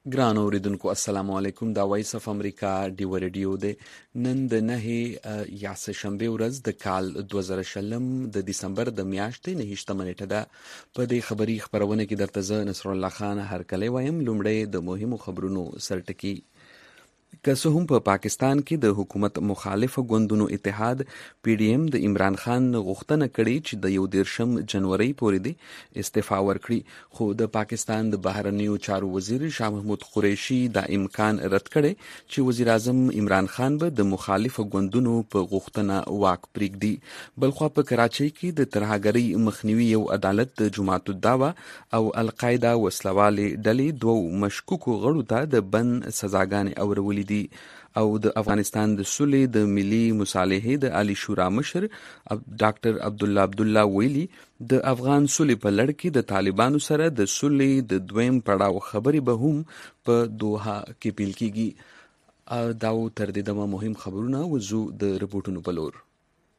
ګران اوریدونکو السلام علیکم. دا وایس اف امریکا ډیو ریډیو دی. نن د 9 یا شنبه ورځ د کال 2020 د دسمبر د میاشتې 9 نیټه ده. په دې خبری خبرونه کې درته زه نصر الله خان هرکلی وایم. لومړی د مهمو خبرونو سرټکی. که څه هم په پاکستان کې د حکومت مخالف ګوندونو اتحاد پی ډی ایم د عمران خان غوښتنه کړې چې د 21 جنوري پورې د استعفا ورکړي، خو د پاکستان د بهرنیو چارو وزیر شاه محمود قریشي دا امکان رد کړي چې وزیر اعظم عمران خان به د مخالف ګوندونو په غوښتنه واک پرېږدي. بلخوا په کراچۍ کې د ترهګرۍ مخنیوي یو عدالت د جماعت الدعوه او القاعده وسلوالې ډلې دوو مشکوکو غړو ته د بند سزاګانې اورولې دي. او د افغانستان د صلح د ملي مصالحې د عالی شورا مشر ډاکټر عبدالله ویلي د افغان صلح په لړ کې د طالبانو سره د صلح د دویم پړاو خبرې به هم په دوحه کې پیل کیږي. دا تر دې دمه مهم خبرونه وزو د رپورټونو په لور.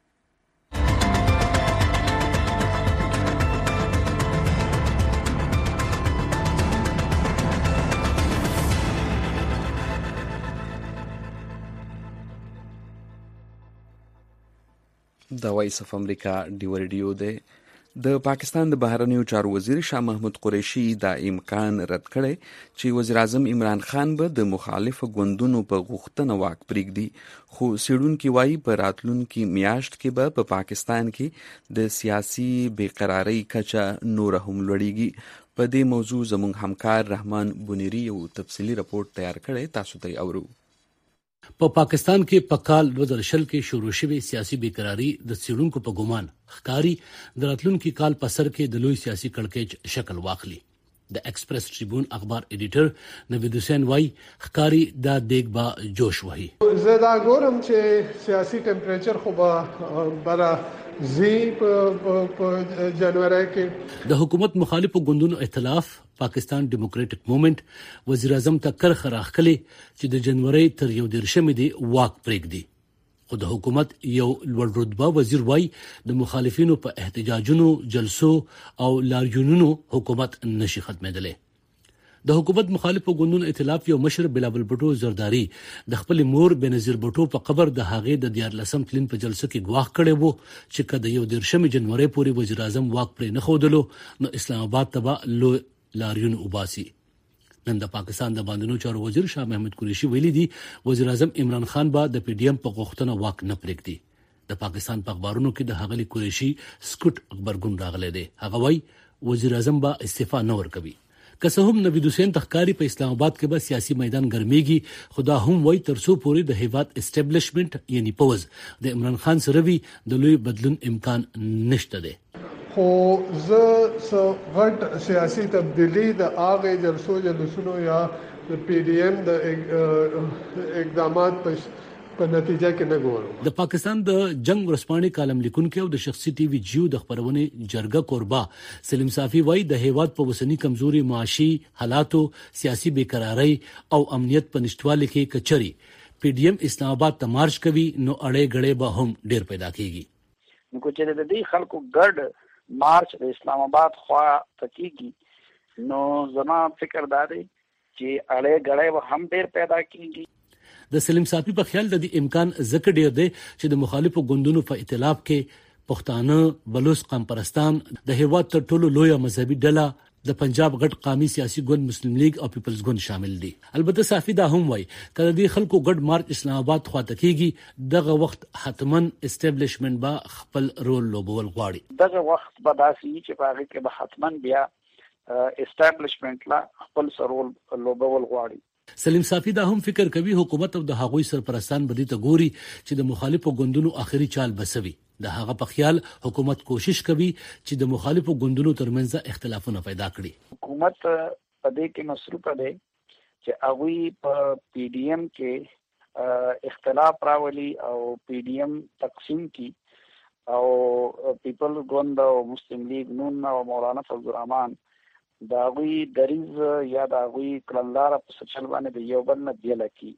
د وایس اف امریکا ډیو ریډیو دی. د پاکستان د بهرنیو چارو وزیر شاه محمود قریشي دا امکان رد کړی چې وزیر اعظم عمران خان به د مخالف ګوندونو په غوښتنه واک پرېږدي، خو څېړونکي وایي په راتلونکي میاشت کې به په پاکستان کې د سیاسي بېقرارۍ کچه نوره هم لوړیږي. په دې موضوع زموږ همکار رحمان بونیری یو تفصیلي راپورټ تیار کړی، تاسو ته یې اورو. په پاکستان کې په کال 2020 کې شروع شوی سیاسي بیقراری د څېړونکو په ګومان ښکاری د راتلونکي کال په سر کې د لوی سیاسي کړکېچ شکل واخلي. د ایکسپریس ټریبون اخبار ایډیټر نوید حسین وای ښکاری دا دیګ با جوش وهي. زه دا ګورم چې سیاسي ټمپریچر خو به برا زی په جنوري کې د حکومت مخالفو ګوندونو ائتلاف پاکستان ډیموکراټک موومېنټ وزیر اعظم ته کرخه راخلي چې د جنوري تر 11 دی واک پرېږدي، خو د حکومت یو لوړ رتبه وزیر وای د مخالفینو په احتجاجونو، جلسو او لاریونونو حکومت نشي ختمېدلی. د حکومت مخالفو ګوندونو ائتلاف یو مشر بلاول بټو زرداری د خپل مور بنظیر بټو په قبر د هغې د 14 تلین په جلسه کې ګواښ کړی وو چې کله 11 جنوري پورې وزیر اعظم واک پرې نه ښودلو نو اسلام آباد ته به لوی لاریون وباسي. نن د پاکستان د باندنو چارو وزیر شاه محمود قریشي ویلي دي وزیر اعظم عمران خان به د پی ډی ایم په غوښتنه واک نه پرېږدي. د پاکستان په اخبارونو کې د هغلی قریشي سکوټ خبرګون راغلی دی. هغه وایي وزیر اعظم به استعفا نه ورکوي. که څه هم نوید حسین تخکاری په اسلام آباد کې به سیاسي میدان ګرميږي، خدا هم وایي ترڅو پورې د هیواد اسټابلیشمنت یعنی پوز د عمران خان سره وي د لوی بدلون امکان نشته دی. خو زه غټ سیاسي تبدیلی د هغه جلسونو یا د پی ډی ایم د اقدامات په نتیجه کې نه ګورم. د پاکستان د جنگ ورسپانې کالم لیکونکو د شخصي ټي وي جیو د خبرونه جرګه کوربا سلیم صافي وای د هیواد په وسنی کمزوري، معاشي حالاتو، سیاسي بیقراری او امنیت په نشټوالي کې کچري پی ډی ایم اسلام آباد ته مارچ کوي نو اړې غړې به هم ډیر پیدا کیږي. نو چې د دې خلکو ګډ مارچ د اسلام آباد خوا تکیږي نو زما فکر دا دی چې اړې غړې به هم ډیر پیدا کیږي. د سلیم صافي په خیال د دې امکان ذکر ډیر دی چې د مخالفو ګوندونو په ائتلاف کې پښتانه، بلوچ، قوم پرستان، د هیواد تر ټولو لوی مذهبي ډله د پنجاب غټ قومي سیاسي ګوند مسلم لیگ او پیپلز ګوند شامل دي. البته صافي دا هم وایي کله د خلکو ګډ مارچ اسلام آباد خوا تکیږي دغه وخت حتما اسټابلیشمنت با خپل رول لوبول غواړي. دغه وخت به داسي چې په هغه کې به حتما بیا اسټابلیشمنت لا خپل رول لوبول غواړي. سلیم صافي دا هم فکر کوي حکومت او د هغوی سرپرستان به دې ته ګوري چې د مخالفو ګوندونو اخري چال بسوي. د هغه په خیال حکومت کوشش کوي چې د مخالفو ګوندونو ترمنځ اختلافونه پیدا کړي. حکومت په دې کې مصروفه دی چې هغوی په پی ډی ایم کې اختلاف راولي او پی ډی ایم تقسیم کی او پیپل ګوند او مسلم لیگ نون او مولانا فضل الرحمن دا غوي دریز یا دا غوي کلندار په سچل باندې د یو بل نه دی لکی.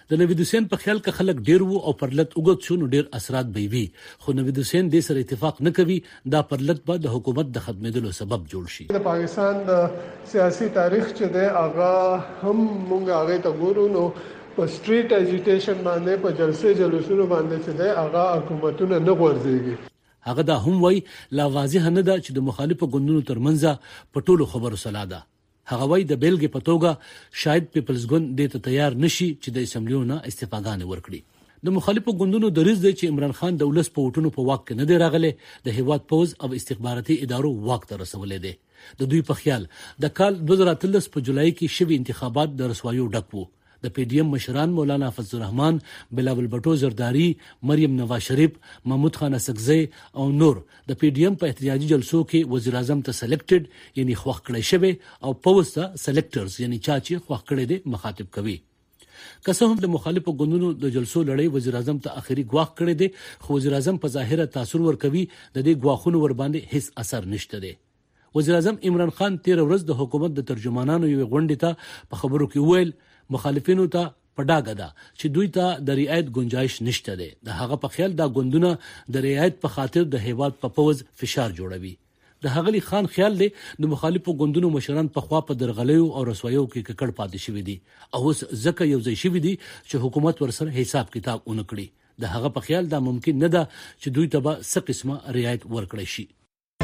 د نوید حسین په خیال کې خلک ډیر وو او پرلت وګت شو نو ډیر اثرات به وي خو نوید حسین د سره اتفاق نه کوي دا پرلت به د حکومت د ختمېدلو سبب جوړ شي. د پاکستان د سیاسي تاریخ چې دی هغه هم مونږ هغه ته ګورو نو په سټریټ اجیټیشن باندې په جلسې جلوسونو باندې چې دی هغه حکومتونه نه غورځيږي. هغه دا هم وای لا واضح نه ده چې د مخالفو ګوندونو ترمنځ په ټولو خبرو سلا ده. هغه وای د بیلګې په توګه شاید پیپلز ګوند د ته تیار نشي چې د اسمبلیونو استفاده ورکړي. د مخالفو ګوندونو د ریز دی چې عمران خان د ولس په وټونو په واک کې نه دی راغلی د هیواد پوز او استخباراتي ادارو واک ته رسولې دي. د دوی په خیال د کال 2013 په جولای کې شوي انتخابات د رسوایو ډک وو. د پی ډی ایم مشران مولانا فضل الرحمن، بلاول بټو زرداری، مریم نواز شریف، محمود خان اسقزی او نور د پی ډی ایم په احتجاجي جلسو کې وزیر اعظم ته سلیکټډ یعنی خوښ کړی شوی او پوز ته سلیکټرز یعنی چا چې خوښ کړی دي مخاطب کوي. که هم د مخالفو ګوندونو د جلسو لړۍ وزیر اعظم ته اخري ګواښ کړی دی خو وزیر اعظم په ظاهره تاثیر ورکوي د دې ګواښونو ور باندې هیڅ اثر نشته دی. وزیر اعظم عمران خان 13 ورځ د حکومت د ترجمانانو یو غونډې ته په خبرو کې ویل مخالفینو ته پډاګه ده چې دوی ته د رعایت گنجائش نشته ده. د هغه په خیال دا ګوندونه د رعایت په خاطر د هیواد په پوز فشار جوړوي. د هغلی خان خیال دی د مخالفو ګوندونو مشران په خوا په درغلیو او رسوایو کې ککړ پاتې شوی دي او اوس ځکه یو ځای شوی دي چې حکومت ورسره حساب کتاب اونکړي. د هغه په خیال دا ممکن نه ده چې دوی ته به څه قسمه رعایت ورکړي شي.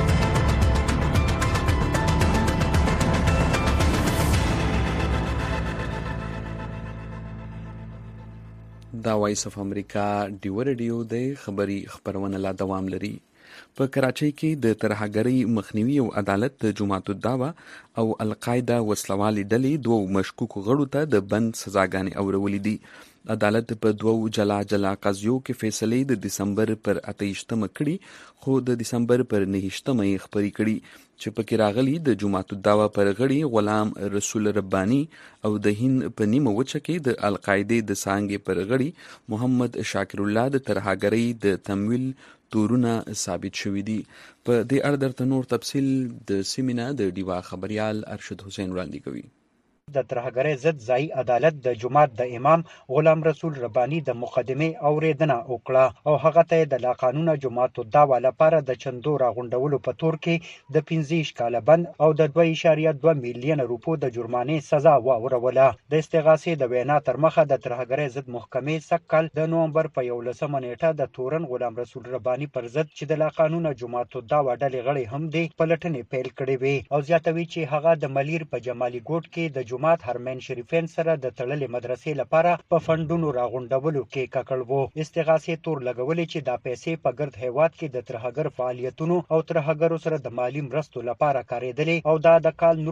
دا وایس اف امریکا ډیو ریډیو د خبري خبرونه لا دوام لري. په کراچۍ کې د ترهګرۍ مخنیوي او عدالت د جماعت الدعوه او القاعده وسلوالي ډلې دوه مشکوکو غړو ته د بند سزاګانې اورولې دي. عدالت په دوه جلا قضیو کې فیصله د دسمبر پر 28 کړي خو د دسمبر پر 9 یې خبري کړي چې پکې راغلي د جماعت الدعوه پر غړي غلام رسول ربانی او د هند په نیمه وچه کې د القاعده د سانګې پر غړي محمد شاکر الله د ترهګرۍ د تمویل تورونه ثابت شوې دي. په دې اړه درته نور تفصیل د سیمینه د ډیوا خبريال ارشد حسین وړاندې کوي. د ترهګرۍ ضد ځای عدالت د جماعت د امام غلام رسول ربانی د مقدمه اوریدنه وکړه او هغه ته د لا قانون جماعت الدعوه لپاره د چندو راغونډولو په تور کې د 15 کاله بند او د 2.2 میلیون روپو د جرمانې سزا واوروله. د استغاثې د وینا تر مخه د ترهګرۍ ضد محکمې سکل د نومبر په 11 نیټه د تورن غلام رسول ربانی پر ضد چې د لا قانون جماعت الدعوه ډلې غړي هم دي پلټنې پیل کړې وي او زیاتوي چې هغه د ملیر په جمالي ګوټ کې د جماعت هرمن شریفین سره د تړلې مدرسې لپاره په فندونو راغونډولو کې ککړ وو. استغاثې تور لګولې چې دا پیسې په ګرد هیواد کې د ترهګر فعالیتونو او ترهګرو سره د مالی مرستو لپاره کارېدلې او دا د کال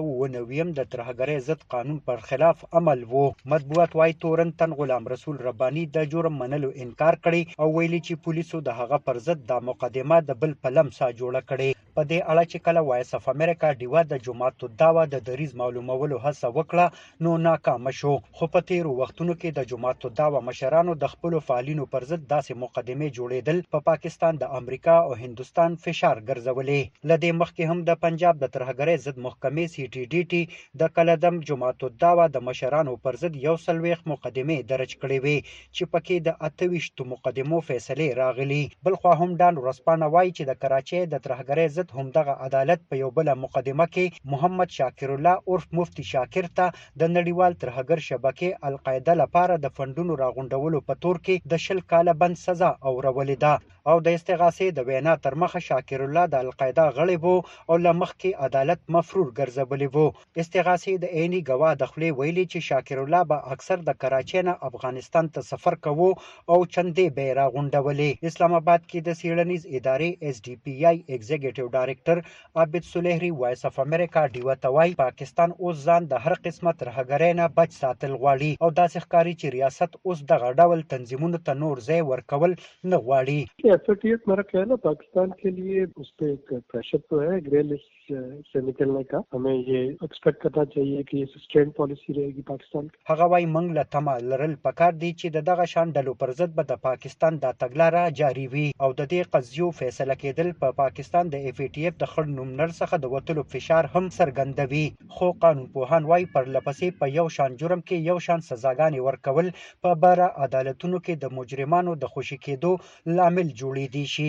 1990 د ترهګرۍ ضد قانون پر خلاف عمل وو. مطبوعات وايي تورن تن غلام رسول ربانی د جرم منلو انکار کړي او ویلي چې پولیسو د هغه پر ضد د مقدمه د بل په لمسا جوړه کړي. په دې اړه چې کله وایس اف امریکا ډیوا د جماعت الدعوه د دریز معلومولو هڅه وکړه نو ناکام شو. خو په تیرو وختونو کې د جماعت الدعوه مشرانو د خپل فعالینو پر ضد داسې مقدمه جوړېدل په پاکستان د امریکا او هندستان فشار ګرځولې. لدې مخکې هم د پنجاب د ترهګرۍ ضد محکمې سی ټي ډي ټي د کلدم جماعت الدعوه د مشرانو پر ضد 140 مقدمه درج کړې وي چې پکې د 28 مقدمو فیصله راغلي. بل خو هم ډان ورسپانه وایي چې د کراچۍ د ترهګرۍ ضد همدغه عدالت په یو بل مقدمه کې محمد شاکر الله عرف مفتی شاکر ته د نړیوال ترهګر شبکې القاعده لپاره د فندونو راغونډولو په تور کې د 10 کاله بند سزا اورولې ده او د استغاثې د وینا تر مخه شاکر الله د القاعده غړی وو او لمخ کې عدالت مفرور ګرځولې وو. استغاثې د عیني گواه د خپل ویلي چې شاکر الله به اکثر د کراچۍ نه افغانستان ته سفر کوو او چندې به راغونډولې. اسلام آباد کې د سیړنیز ادارې اس ډي پی آی ایگزیکټیو ډایریکټر عابد سلیحری وایس اف امریکا ډیوا توای پاکستان اوس ځان د هر قسمه ترهګرۍ نه بچ ساتل غواړي او داسې ښکاري چې ریاست اوس دغه ډول تنظیمونو ته نور ځای ورکول نه غواړي. FATF मेरा कहना पाकिस्तान के लिए उस पर एक प्रेशर तो है ग्रे लिस्ट से निकलने का. हमें ये एक्सपेक्ट करना चाहिए कि ये सस्टेन पॉलिसी रहेगी पाकिस्तान की. هغه وايي موږ له تمه لرل پکار دی چې دغه شان ډلو پر ضد به د پاکستان د تګلاره جاری وي او د دې قضیو فیصله کېدل په پاکستان د FATF د خړ نوملړ څخه د وټلو فشار هم څرګندوي. خو قانونپوهان وايي پر لپسې په یو شان جرم کې یو شان سزاګانې ورکول په بره عدالتونو کې د مجرمانو د خوشي کېدو لامل جوړېدی شي.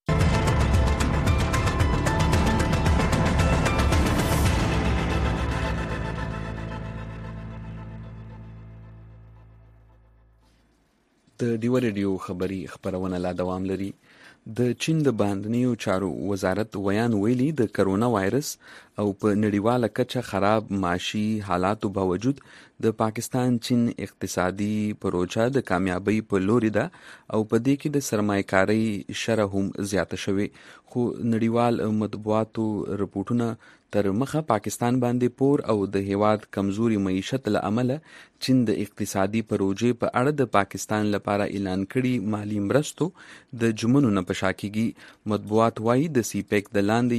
د ډیو ریډیو خبری خبرونه لا دوام لري. د چین د باندنیو چارو وزارت ویان ویلي د کرونا وایرس او په نړیواله کچه خراب معاشي حالاتو باوجود د پاکستان چین اقتصادي پروژه د کامیابی په لوري ده او په دې کې د سرمایه‌کارۍ شرح هم زیاته شوې. خو نړیوال مطبوعاتو رپورټونه تر مخه پاکستان باندې پور او د هیواد کمزوري معیشت له امله چین د اقتصادي پروژې په اړه د پاکستان لپاره اعلان کړي مالی مرستو د جمنو نه پشاکيږي. مطبوعات وايي د CPEC د لاندې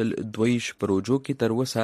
122 پروژو کې تر اوسه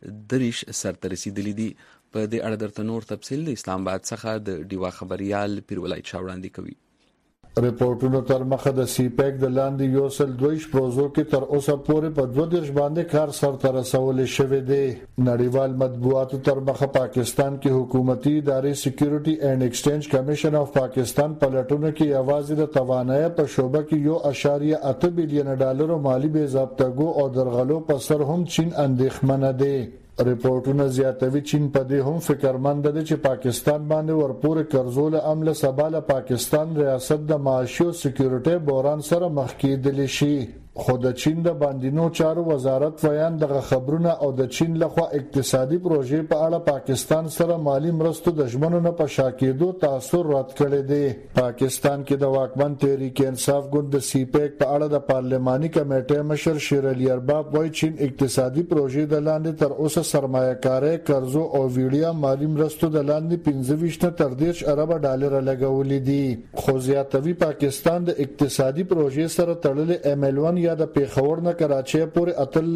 30 سرته رسیدلي دي. په دې اړه درته نور تفصیل د اسلام آباد څخه د ډیوا خبريال پیرولای چاوړاندې کوي. ریپورټونو تر مخه د CPEC د لاندې 122 پروژو کې تر اوسه پورې په 22 باندې کار سرته رسول شوی دی. نړیوال مطبوعاتو تر مخه پاکستان کې حکومتي ادارې سکیورټي اینڈ ایکسچینج کمیشن اف پاکستان په لټونه کې یوازې د توانایي په شوبه کې $1.8 بلین مالی بې ضابطګو او درغلو په سر هم چین اندېښمنه دی. ریپورټونه زیاتوي چین په دې هم فکرمند دی چې پاکستان باندې ورپورې قرضول عمله سباله پاکستان ریاست د معاشي او سکیورټي بحران سره مخ کېدلی شي. خو د چین د باندینو چارو وزارت ویان دغه خبرونه او د چین لخوا اقتصادي پروژې په اړه پاکستان سره مالی مرستو د ژمنو نه په شاکېدو تاثر رد کړی دی. پاکستان کې د واکمن تحریک انصاف ګوند د CPEC په اړه د پارلماني کمیټې مشر شیر علي ارباب وايي چین اقتصادي پروژې د لاندې تر اوسه سرمایه‌کارۍ قرضو او ویډیا مالی مرستو د لاندې 25 نه تر $10 ارب لګولې دي. خو زیاتوي پاکستان د اقتصادي پروژې سره تړلې ML1 یا د پیښور نه کراچۍ پورې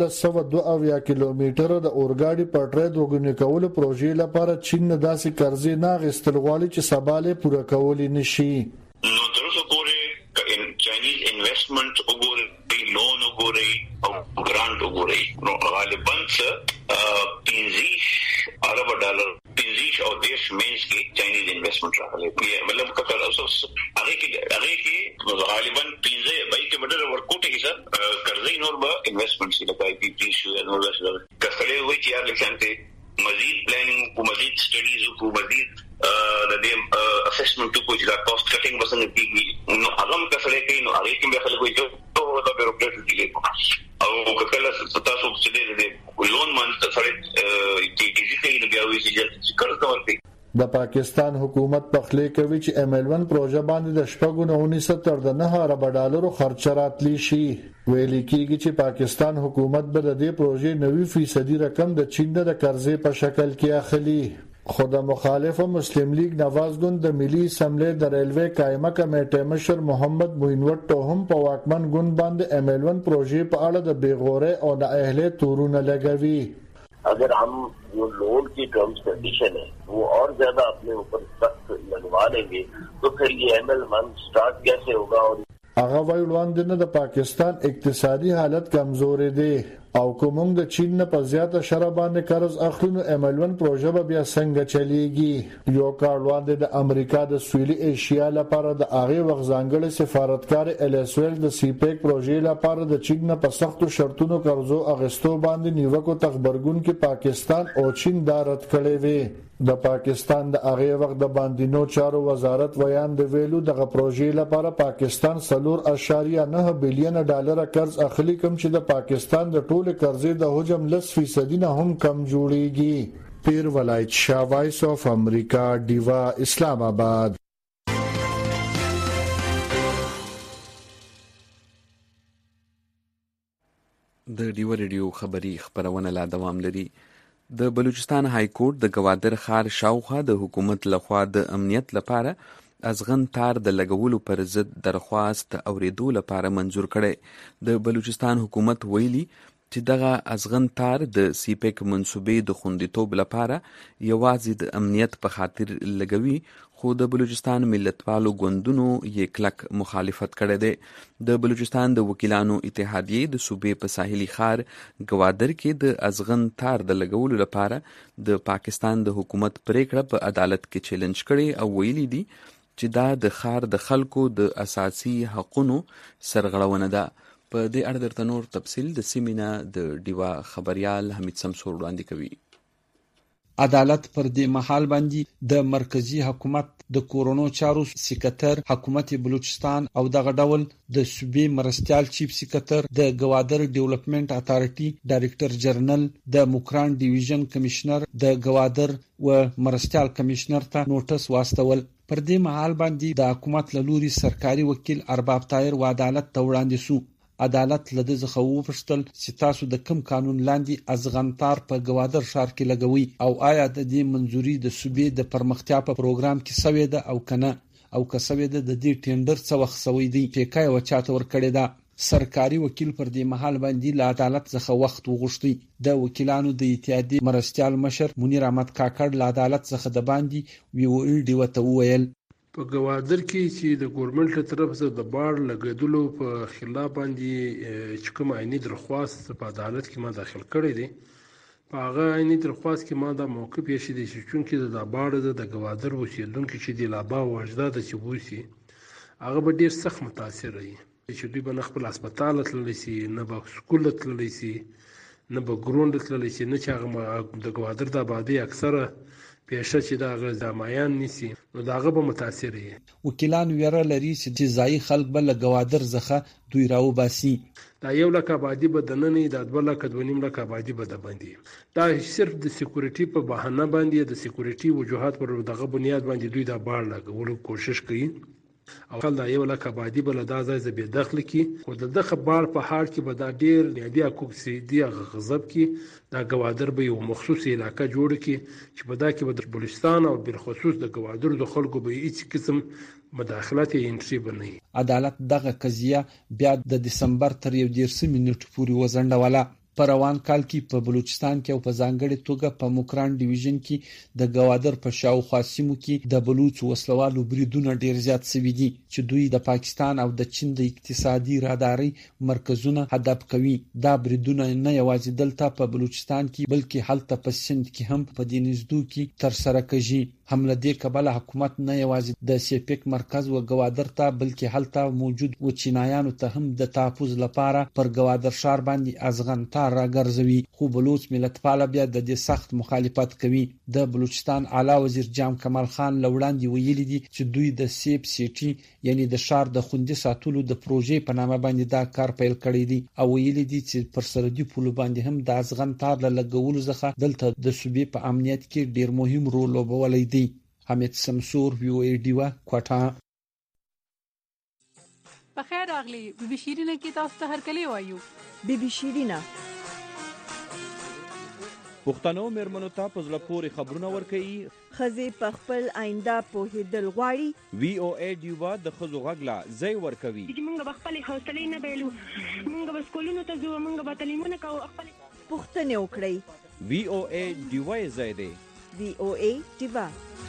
1302 کیلومتره د اورګاډي پټلۍ دوګونې کول پروژې لپاره چین نه داسې قرضې نه غوښتل غواړي چې سباله پوره کول نشي. نو تر اوسه پورې چاینیز انویسټمنټ وګورئ، لون وګورئ او ګرانټ وګورئ، نو غالبا $15 ارب 15 او 10 مینس کې چاینیز انویسټمنټ راغلی. مطلب کله اوس هغه کې غالبا 15 بای کې بدل ورکوټه کې سر قرضې نور به انویسټمنټ سي لکه IPP شو نور به کله وایي چې هغه لکانته مزید پلانینګ او مزید سټډیز او مزید د دې اسسمنټ کو چې دا کاست کټینګ وسنګ کیږي نو هغه کله کوي نو هغه کې به خلک وایي ته دا بیروکراسي دی او کله تاسو چې دې لون مان سره ډیجیټل نه بیا وایي چې قرض ورکړي. د پاکستان حکومت پخلی کوي چې ML1 پروژه باندې د $19 تر $9 ارب خرچ راتلی شي. ویل کېږي چې پاکستان حکومت به د دې پروژې 90% رقم د چین د قرضې په شکل کې اخلي. خو د مخالف مسلم لیگ نواز ګوند د ملي اسمبلی د ریلوے قائمه کمیټې مشر محمد موین وټو هم په واکمن ګوند باندې ML1 پروژې په اړه د بیغوري او نااهلۍ تورونه لګوي. अगर हम जो लोन की टर्म्स कंडीशन है वो और ज्यादा अपने ऊपर सख्त लगवा लेंगे तो फिर ये ML1 स्टार्ट कैसे होगा. और هغه وایي وړاندې د پاکستان اقتصادي حالت کمزورې دی او کوم د چین نه په زیاته شرح باندې قرض اخلو ML1 پروژه به بیا څنګه چلیږي. یو کال وړاندې د امریکا د سویلي ایشیا لپاره د هغه وخت ځانګړي سفارتکار LSL د CPEC پروژې لپاره د چین نه په سختو شرطونو قرضو اغستو باندې نیوکو تخبرګون کې پاکستان او چین دارت کړي وي. د پاکستان د هغه وخت د باندینو چارو وزارت ویان د ویلو دغه پروژې لپاره پاکستان $4.9 بلین قرض اخلي کوم چې د پاکستان د ټول قرضې د حجم 10% نه هم کم جوړیږي. پیر ولایت شاه وایس اف امریکا دیوا اسلام آباد. د ډیو ریډیو خبری خبرونه لا دوام لري. د بلوچستان های کورټ د گوادر ښار شاوخوا د حکومت لخوا د امنیت لپاره ازغن تار د لګولو پر ضد درخواست اوریدو لپاره منزور کړي. د بلوچستان حکومت ویلي چې دغه ازغن تار د سیپیک منصوبې د خوندیتوب لپاره یوازې د امنیت په خاطر لګوي، خو د بلوچستان ملتپالو ګوندونو یې کلک مخالفت کړی دی. د بلوچستان د وکیلانو اتحادیې د صوبې په ساحلي ښار ګوادر کې د ازغن تار د لګولو لپاره د پاکستان د حکومت پریکړه په عدالت کې چیلنج کړي او ویلي دي چې دا د ښار د خلکو د اساسي حقونو سرغړونه ده. په دې اړه درته نور تفصیل د سیمینا د ډیوا خبريال حمید سمسور وړاندې کوي. عدالت پر دې محل باندې د مرکزی حکومت د کورونو چارو سکرټر حکومت بلوچستان او دغه ډول د صوبې مرستيال چیف سکرټر د گوادر ډیولپمنٹ اتارټي ډایریکټر جنرال د موکران ډیویژن کمشنر د گوادر و مرستيال کمشنر ته نوټس واستول. پر دې محل باندې د حکومت لوري سرکاري وکیل ارباب طاهر و عدالت ته وړاندې شو. عدالت لده څخه وپوښتل چې تاسو د کوم قانون لاندې ازغنتار په گوادر ښار کې لګوي او آیا د دې منځوري د صوبې د پرمختیا په پروګرام کې سوي ده او کنه، او که سوي ده د دې ټینډر څه وخت سوي دی چې کای و چاته ور کړی ده. سرکاري وکیل پر دې محل باندې له عدالت څخه وخت وغوښتي. د وکیلانو د اتحادیې مرستيال مشر منیر احمد کاکړ له عدالت څخه د باندې ویل دی وته ویل په گوادر کې چې د ګورنمنت له طرف څخه د بار لګیدلو په خلاف باندې چې کوم عیني درخواست په عدالت کې ما داخل کړی دی، په هغه عیني درخواست کې ما دا موقف یې شې دي چې چونکې د بار د گوادر اوسیدونکو چې د لابا او اجداد چې وسی هغه به ډیر سخت متاثر وي چې دوی به خپل هسپتال تللی شي، نه به سکول تللی شي، نه به ګروند تللی شي، نه چې هغه د گوادر د آبادی اکثره پیشه چې دا غزامایان نسی نو داغه به متاثر وي. وکیلان ویره لري چې ځای خلک به له گوادر څخه دوی راو باسي. دا 1 لک آبادی به د نن د 2 لک 2.5 لک آبادی به د باندې دا صرف د سکیورټي په بهانه باندې د سکیورټي وجوهات پر دغه بنیاد باندې دوی دا بار لګولو کوشش کوي او خل دا 1 لک آبادی بل دا ځای زبې داخل کی خو د دغه بار په حال کې به دا ډیر نیادي کوکسي دی غضب کی دا گوادر به یو مخصوصي علاقه جوړ کی چې په دا کې به د بلوچستان او بالخصوص د گوادر د خلکو به هیڅ قسم مداخلت انټری بنئ. عدالت دغه قضیه بیا د دسمبر تر 1 نیټه پورې وزنډوله. په روان کال کې په بلوچستان کې او په ځانګړي توګه په موکران ډیویژن کې د گوادر په شاوخوا سیمو کې د بلوچ وسلوالو بریدونه ډیر زیات شوي دي چې دوی د پاکستان او د چین د اقتصادي راداري مرکزونه هدف کوي. دا بریدونه نه یوازې دلته په بلوچستان کې بلکې هلته په سند کې هم په دینزدو کې تر سره کیږي. حمله دې کبله حکومت نه یوازې د سیپیک مرکز و گوادر ته بلکې هلته موجود و چینایانو ته هم د تحفظ لپاره پر گوادر ښار باندې ازغنتار راګرځوي. خو بلوچ ملتپال بیا د دې سخت مخالفت کوي. د بلوچستان اعلی وزیر جام کمال خان لوړاندې ویلي دي چې دوی د سیپ سیټي یعنی د ښار د خوندي ساتلو د پروژې په نامه باندې دا کار پیل کړی دی او ویلي دي چې پر سرحدي پولو باندې هم د ازغنتار لګولو څخه دلته د صوبې په امنیت کې ډیر مهم رول لوبولی دی. حمید سمسور وی او ای ډیوا کوټا. بخیر راغلی بی بی شیرینه کې تاسو ته هرکلی وایو. بی بی شیرینه پښتنو مېرمنو ته په زړه پورې خبرونه ورکوي، ښځې په خپل آینده پوهېدل غواړي. وی او ای ډیوا د ښځو غږ لا ځای ورکوي. موږ به خپلې حوصلې نه بایلو، موږ به سکولونو ته ځو، موږ به تعلیمونه کوو، خپلې پوښتنې وکړئ. وی او ای ډیوا یې ځای دی. وی او ای ډیوا.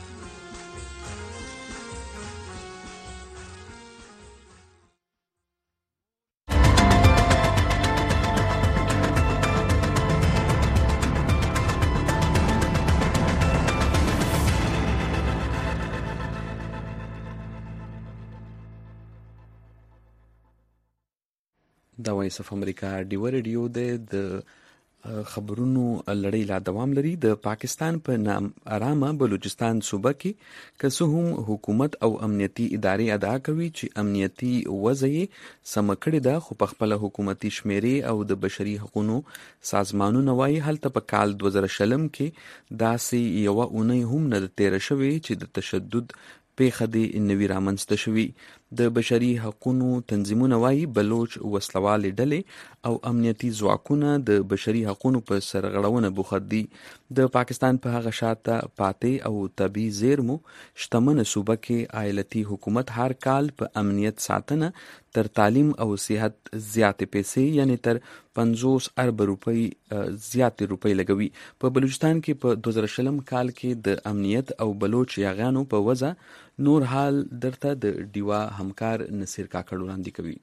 دا وایس اف امریکا ډیو ریډیو د خبرونو لړۍ لا دوام لري. د پاکستان په نام آرامه بلوچستان صوبه کې که څه هم حکومت او امنیتي ادارې ادعا کوي چې امنیتي وضع یې سمه کړې ده، خو په خپله حکومتي شمیرې او د بشري حقوقو سازمانونه وایي هلته په کال 2020 کې داسې یوه اونۍ هم نه ده تېره شوې چې د تشدد پیښه دې نوي رامنځته شوي. د بشري حقوقو تنظیمونه وايي بلوچ وسلوال ډلې او امنیتي ځواکونه د بشري حقوقو په سرغړونه بوخت دي. د پاکستان په هغه شاته پاتې او طبي زیرمو شتمن صوبه کې ایالتي حکومت هر کال په امنیت ساتنه تر تعلیم او صحت زیاتې پیسې یعنی تر 50 ارب روپۍ زیاتې روپۍ لګوي. په بلوچستان کې په 2020 کال کې د امنیت او بلوچ یاغانو په وجه نور حال درته د ډیوا همکار نصیر کاکړ وړاندې کوي.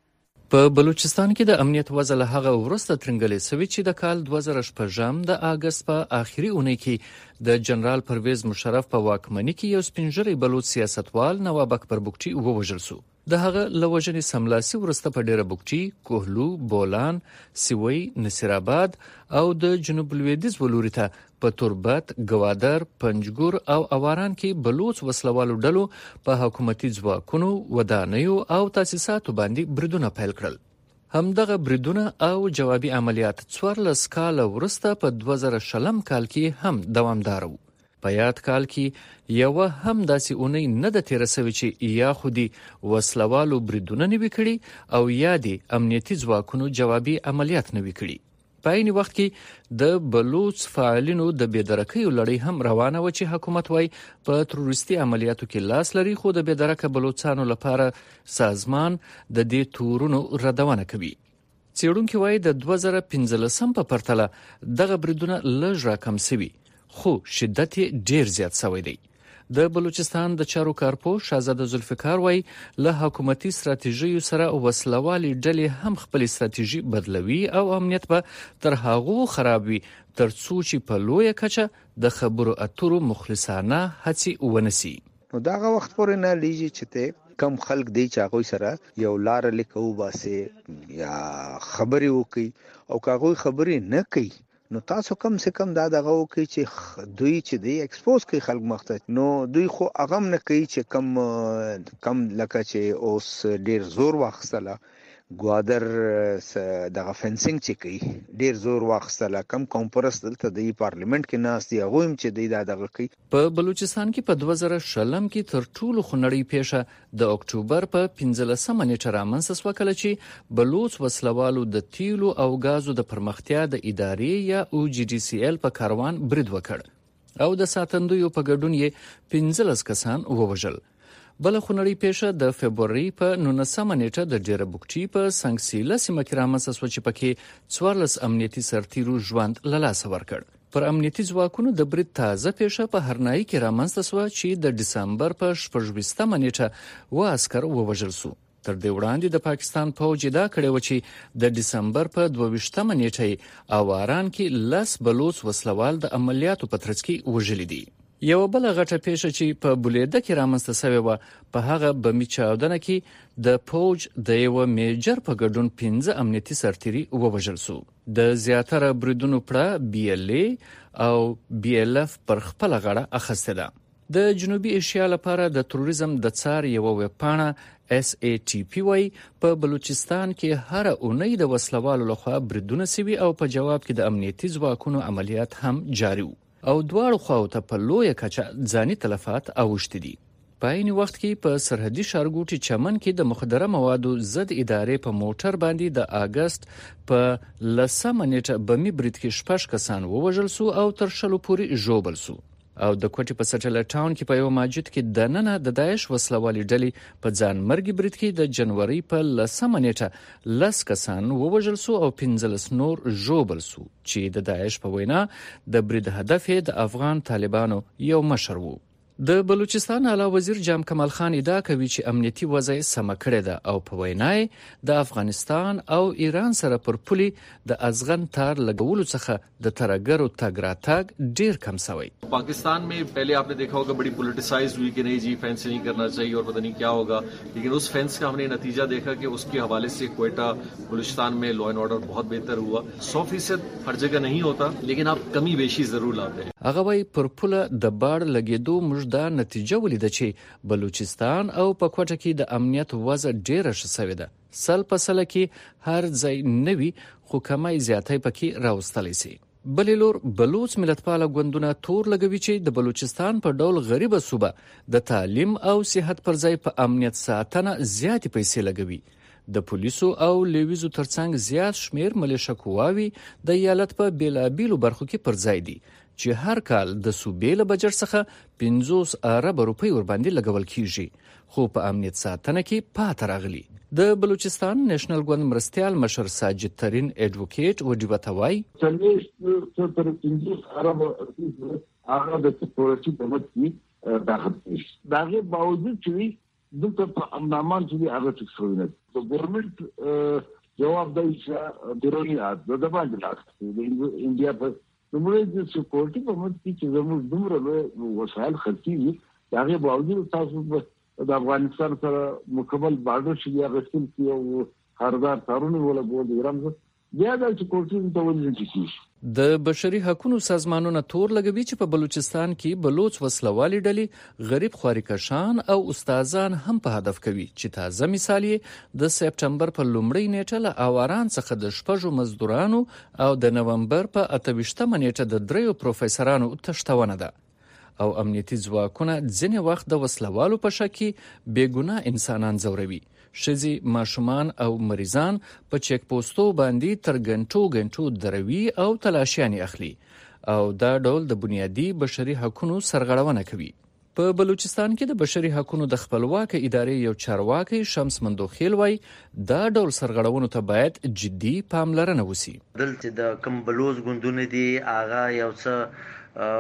په بلوچستان کې د امنیت وضع له هغه وروسته ترنګلې سوي چې د کال 2016 د اگست په آخري اونۍ کې د جنرال پرویز مشرف په واکمنۍ کې یو سپینږیری بلوچ سیاستوال نواب اکبر بوکچي ووژل شو. د هغه لوجنې سملاسي ورسته په ډیره بوکچي، کوهلو، بولان، سیوی، نصیر آباد او د جنوب لویدیځ ولوري ته په تربت، گوادر، پنجګور او اواران کې بلوچ وسلوالو ډلو په حکومتي ځواکونو، ودانیو او تاسیساتو باندې بریدونه پیل کړل. همدغه بریدونه او جوابي عملیات 14 کال ورسته په 2020 کال کې هم دوامدار وو. په یاد کال کې یو هم داسې اونۍ نه د تیر سوي چې یا خودي وسلوالو بریدونه نه وکړي او یا د امنیتي ځواکونو جوابي عملیات نه وکړي. په عین وخت کې د بلوچ فعالینو د بېدرکیو لړۍ هم روانه و چې حکومت وايي په تروریستي عملیاتو کې لاس لري، خو د بېدرکه بلوچستانو لپاره سازمان د دې تورونو ردونه کوي. څېړونکي وايي د 2015 په پرتله دغه بریدونه لږ راکم سوي، خو شدت ډیر زیات شوی دی. د بلوچستان د چارو کارپو شاهزاده ذوالفقار وايي له حکومتي ستراتیژیو سره وسلوالي ډلې هم خپل ستراتیژي بدلوي او امنیت به تر هغه خراب وي تر څو چې په لویه کچه د خبرو اترو مخلصانه هڅې ونسي. نو داغه وخت پورې نه لیږي چې ته کم خلک دی چې هغه سره یو لار لیکو باسي یا خبري وکي او کاغوي خبري نه کوي نو تاسو کم سے کم دا دغه وکي چې دوی چې دی ایکسپوز کوي خلک مخته نو دوی خو اغم نه کوي چې کم لکه چې اوس ډیر زور واخستله گوادر دغه فنسینګ چې کوي ډیر زور واخستله کم کمپرس دلته د پارلیمنت کې ناس دی هغه هم چې دی دا دغه کوي. په بلوچستان کې په 2020 کې تر ټولو خنړی پیښه د اکتوبر په 15 نیټه رامنځته شوه کله چې بلوچ وسلوالو د تیلو او غازو د پرمختیا د ادارې یا OGDCL په کاروان برید وکړ او د ساتندویو په ګډون یې 15 کسان ووژل. بل خنړی پیښه د فبرवरी په 19 نیټه د ډیره بوکچي په سنگسیله سیمه کې رامنځته شوه چې پکې 14 امنیتي سرتیرو ژوند له لاسه ورکړ. پر امنیتي ځواکونو د برید تازه پیښه په هرنای کې رامنځته شوه چې د دسمبر په 28 نیټه و عسكر ووژل شو. تر دې وړاندې د پاکستان فوج دا کړی و چې د دسمبر په 22 نیټه اواران کې لاس بلوچ وسلوال د عملیاتو په ترڅ کې وژل دي. یو بل غټه پیښه چې په بولیده کې رامنځته شوې و په هغه بمی چاودنه کې د فوج د یو میجر په ګډون 15 امنیتي سرتیري ووژل شو. د زیاتره بریدونو پړه BLA او BLF پر خپل غاړه اخیسته ده. د جنوبي ایشیا لپاره د تروریزم د څار یو ویبپاڼه SATP وايي په بلوچستان کې هر اونۍ د وسلوالو لخوا بریدونه سوي او په جواب کې د امنیتي ځواکونو عملیات هم جاري وو او دواړو خواو ته په لویه کچه ځاني تلفات اوښتي دي. په عین وخت کې په سرحدي ښارګوټي چمن کې د مخدره موادو ضد ادارې په موټر باندې د اگست په 10 نیټه بمی برید کې 6 کسان ووژل شو او تر شلو پورې ژوبل شو. او د کوټي په سټلر ټاون کې په یو مسجد کې د نننه د داعش وسلوالي ډلې په ځان مرګ برید کې د جنوري په 10 نیټه 10 کسان ووژل شو او 15 نور ژوبل شو چې د داعش په وینا د برید هدف د افغان طالبانو یو مشر وو. د بلوچستان اعلی وزیر جام کمال خان ادعا کوي چې امنیتي وضع سم کړې ده او په وینای د افغانستان او ایران سره پر پولي د ازغن تار لګولو څخه د ترګرو تګ راتګ ډیر کم شوی. पाकिस्तान में पहले आपने देखा होगा बड़ी पॉलिटिसाइज्ड हुई कि नहीं जी फेंस नहीं करना चाहिए और पता नहीं क्या होगा, लेकिन उस फेंस का हमने नतीजा देखा कि उसके हवाले से क्वेटा बलूचिस्तान में लॉ एंड ऑर्डर बहुत बेहतर हुआ. 100% हर जगह नहीं होता, लेकिन आप कमी बेशी जरूर लाते हैं. هغه وای پر پوله د باړ لګیدو موږ دا نتیجه ولیده چې بلوچستان او په کوټه کې د امنیت وضع ډیره ښه شوې ده. سل په سل کې هر ځای نوي خو کمای زیاتې پکې راوستلی سي. بلې لور بلوچ ملتپاله ګوندونه تور لګوي چې د بلوچستان په ډول غریبه صوبه د تعلیم او صحت پر ځای په امنیت ساتنه زیاتې پیسې لګوي. د پولیسو او لیویزو ترڅنګ زیات شمیر ملیشه قواوي د ایالت په بیلابیلو برخو کې پر ځای دي چې هر کال د صوبې له بجټ څخه 50 ارب روپۍ ورباندې لګول کیږي، خو په امنیت ساتنه کې پاتې راغلي. د بلوچستان نېشنل ګوند مرستيال مشر ساجد ترين ایډوکیټ وډیوتوای چې تر 50 ارب هغه د سکیورټي په مت کې دغه باوجود چې دلته په امنامان چې هغه څه شوی نه د ګورنمنت جواب دی چې درونی د باندې لاس د انډیا په نوموړي د سکیورټي په مت کې چې زموږ دومره وسایل خرڅي هغه باوجود تاسو د افغانستان سره مکمل بارډر شي هغه څه کې او هردار تارونه ولا ګول ایران بیا د سکیورټي ته ولې کیږي. د بشري حقوقو سازمانونو تور لګوي چې په بلوچستان کې بلوچ وسلوالي ډلې غریب خوارکشان او استادان هم په هدف کوي چې تازه مثال یې د سپټمبر په لومړۍ نیټه له اواران څخه د شپږو مزدورانو او د نومبر په 28مه نیټه د دریو پروفیسورانو تښتونه ده. او امنیتي ځواکونه ځینې وخت د وسلوالو په شکل بېګناه انسانان ځوروي. شذي ماشومان او مریضان په چیک پوسټو باندې تر غنټو دروي او تلاشيانې اخلي او دا ډول د بنیادی بشري حقوقو سرغړونه کوي. په بلوچستان کې د بشري حقوقو د خپلواک ادارې یو چارواکي شمس مندوخیل وای دا ډول سرغړونو ته باید جدي پاملرنه وشي. دلته د کم بلوز ګوندونه دي اغا یو څه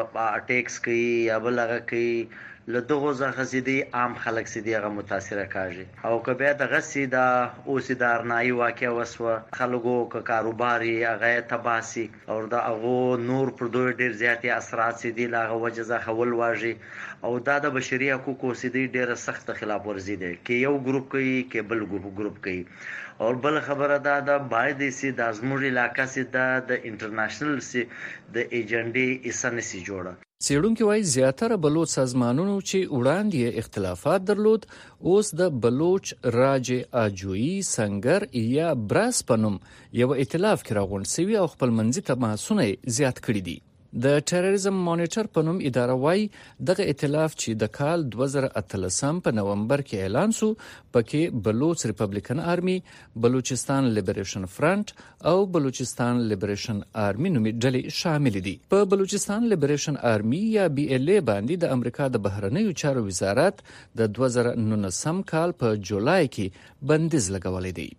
اټیکس کوي یا بل هغه کوي له دغه ځخه سيدي عام خلک سيدي هغه متاثر کاږي او کبه د غسي دا اوسیدار نای واقع وسو خلکو ک کاروباري هغه تباسي او دا هغه نور پر دوه ډیر زیاتې اثرات سيدي لاغه وجزه خول واجي او دا د بشري حقوقو سيدي ډیره سخت خلاف ورزي دي کې یو ګروپ کوي کې بل ګروپ کوي او بل خبره دا باید سي د ازموږ علاقې سي د انټرنیشنل سي د ایجنډي اسانسي جوړه. څېړونکو وايي زیاتره بلوچ سازمانونو چې وړاندې اختلافات درلود اوس د بلوچ راج اجوي سنگر یا براس پنوم یو ائتلاف کې راغونډ شوی او خپلمنځي تماسونه زیات کړي دي. د ټیرریزم مانیټر پنوم اداره وايي دغه ائتلاف چې د کال 2013 په نومبر کې اعلان شو پکې بلوچ ریپبلیکن آرمي، بلوچستان لیبریشن فرنٹ او بلوچستان لیبریشن آرمي نومي ډلې شامل دي. په بلوچستان لیبریشن آرمي یا بي ال اي باندې د امریکا د بهرنیو چارو وزارت د 2019 کال په جولای کې بندیز لګولې دی.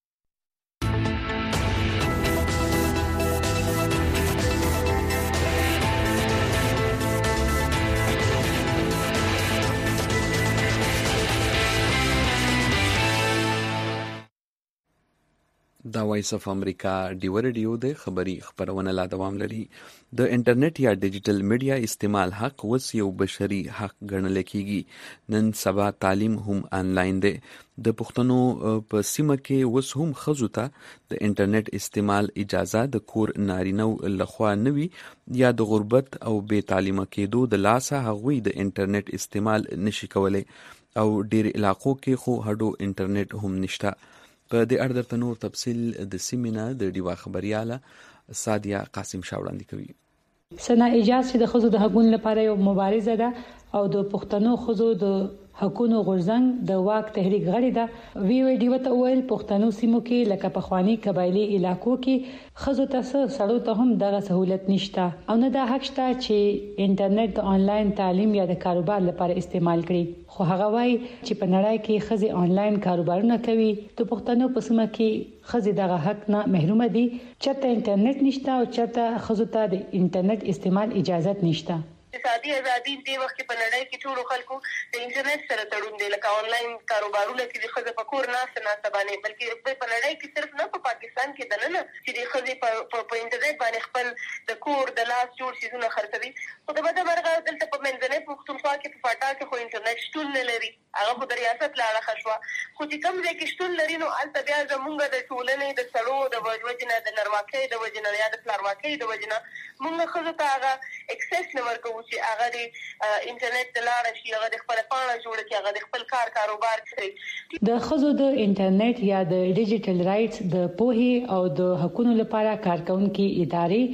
دا وایس اف امریکا ډیو ریډیو د خبری خبرونه لا دوام لري. د انټرنیټ یا ډیجیټل میډیا استعمال حق وس یو بشري حق ګڼل کیږي. نن سبا تعلیم هم آنلاین دی. د پښتنو په سیمه کې وس هم خزو ته د انټرنیټ استعمال اجازه د کور نارینو لخوا نوي یا د غربت او بې تعلیمه کېدو د لاسه هغوی د انټرنیټ استعمال نشي کولای او ډیر علاقو کې خو هډو انټرنیټ هم نشته. په دې اړه درته نور تفصیل د سیمینه د ډیوا خبرياله سادیا قاسم شاوړاندې کوي. سنا اجازه د خزو د حقوقو لپاره یو مبارزه ده او د پښتنو خزو د حقوقو غورځنګ د واک تحریک غړي ده. وی ډیو ته ویل پښتنو سیمو کې لکه په خواني قبایلی علاقو کې خزو ته سړو ته هم دغه سہولت نشته او نه د حق شته چې انټرنیټ د آنلاین تعلیم یا د کاروبار لپاره استعمال کړي. خو هغه وایي چې په نړۍ کې خزي آنلاین کاروبارونه کوي. د پښتنو په سیمه کې خزي دغه حق نه محروم دي. چته انټرنیټ نشته او چته خزو ته د انټرنیټ استعمال اجازه نشته. اقتصادي ازادي د وخت په نړۍ کې ټول خلکو د انټرنیټ سره تړون دی لکه آنلاین کاروبارونه چې د خزه په کور نه باندې بلکې په نړۍ کې صرف نه په پاکستان کې دنه چې د خزه په انټرنیټ باندې خپل د کور د لاس جوړ شیزونه خرڅوي. خو د بده مرغه دلته په منځنۍ پښتونخوا کې په فاټا کې خو انټرنیټ شتون نه لري. هغه په ریاست لا راخښوا خو چې کوم ځای کې شتون لري نو البته بیا زمونږ د ټولنې د سړو د وجنه د نرماکۍ د وجنه یا د پلارواکۍ د وجنه موږ خزه ته هغه اکسس نه ورکو چې هغه د انټرنیټ لاره شي هغه د خپل پاڼه جوړ کړي هغه د خپل کاروبار کوي. د خزو د انټرنیټ یا د ډیجیټل رائټس د پوهې او د حقوقو لپاره کارکونکو ادارې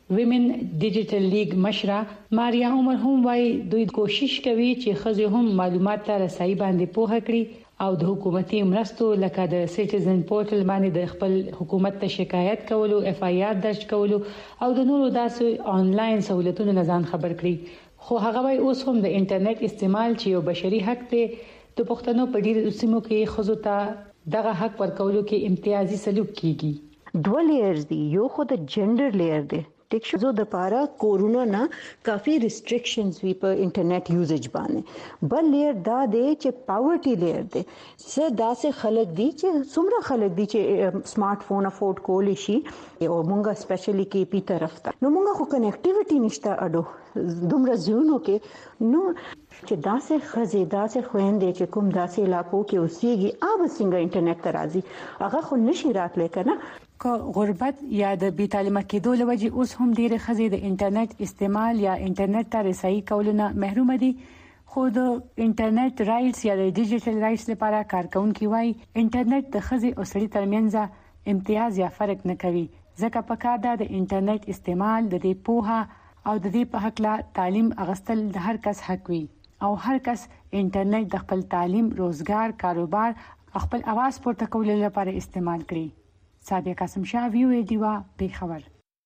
ویمن ډیجیټل لیگ مشره ماریا عمر هم وايي دوی کوشش کوي چې خزه هم معلومات ته رسایي باندې پوهه کړي او د حکومتي مرستو لکه د سټیزن پورټل باندې د خپل حکومت ته شکایت کولو اف آی آر درج کولو او د نورو داسې آنلاین سہولتونو نه ځان خبر کړي خو هغه وايي اوس هم د انټرنیټ استعمال چې یو بشري حق دی د پښتنو په ډیرو سیمو کې خزو ته دغه حق ورکولو کې امتیازي سلوک کیږي دوه لیئرز دي یو خو د جندر لیئر دی ټیک شو د پارا کورونا نه کافي ریسټریکشنز وی په انټرنیټ یوزج باندې بل لیر دا دی چې پاورټي لیر دی څه داسې خلک دي چې څومره خلک دي چې سمارټ فون افورد کولی شي او مونږه سپیشلی کې پی طرف ته نو مونږه خو کنیکټیویټي نشته اډو دومره زیونو کې نو چې داسې خزې داسې خويندې چې کوم داسې علاقو کې اوسېږي اوب څنګه انټرنیټ ته راځي هغه خو نشي راتلې کنه که غربت یا د بې تعلیمه کېدو لوجه اوس هم ډېر خزې د انټرنیټ استعمال یا انټرنیټ ته رسایي کولونه محروم دي خو د انټرنیټ رائټس یا د ډیجیټل رائټس لپاره کارکونکي وايي انټرنیټ د خزې او سړي ترمنځ امتیاز یا فرق نه کوي ځکه پکار ده د انټرنیټ استعمال د دې پوهه او د دې په حق لا تعلیم اغستل د هر کس حق وي او هر کس انټرنیټ د خپل تعلیم روزګار کاروبار خپل اواز پورته کولو لپاره استعمال کړي صادق قاسم شاه ویو دیوا په خبر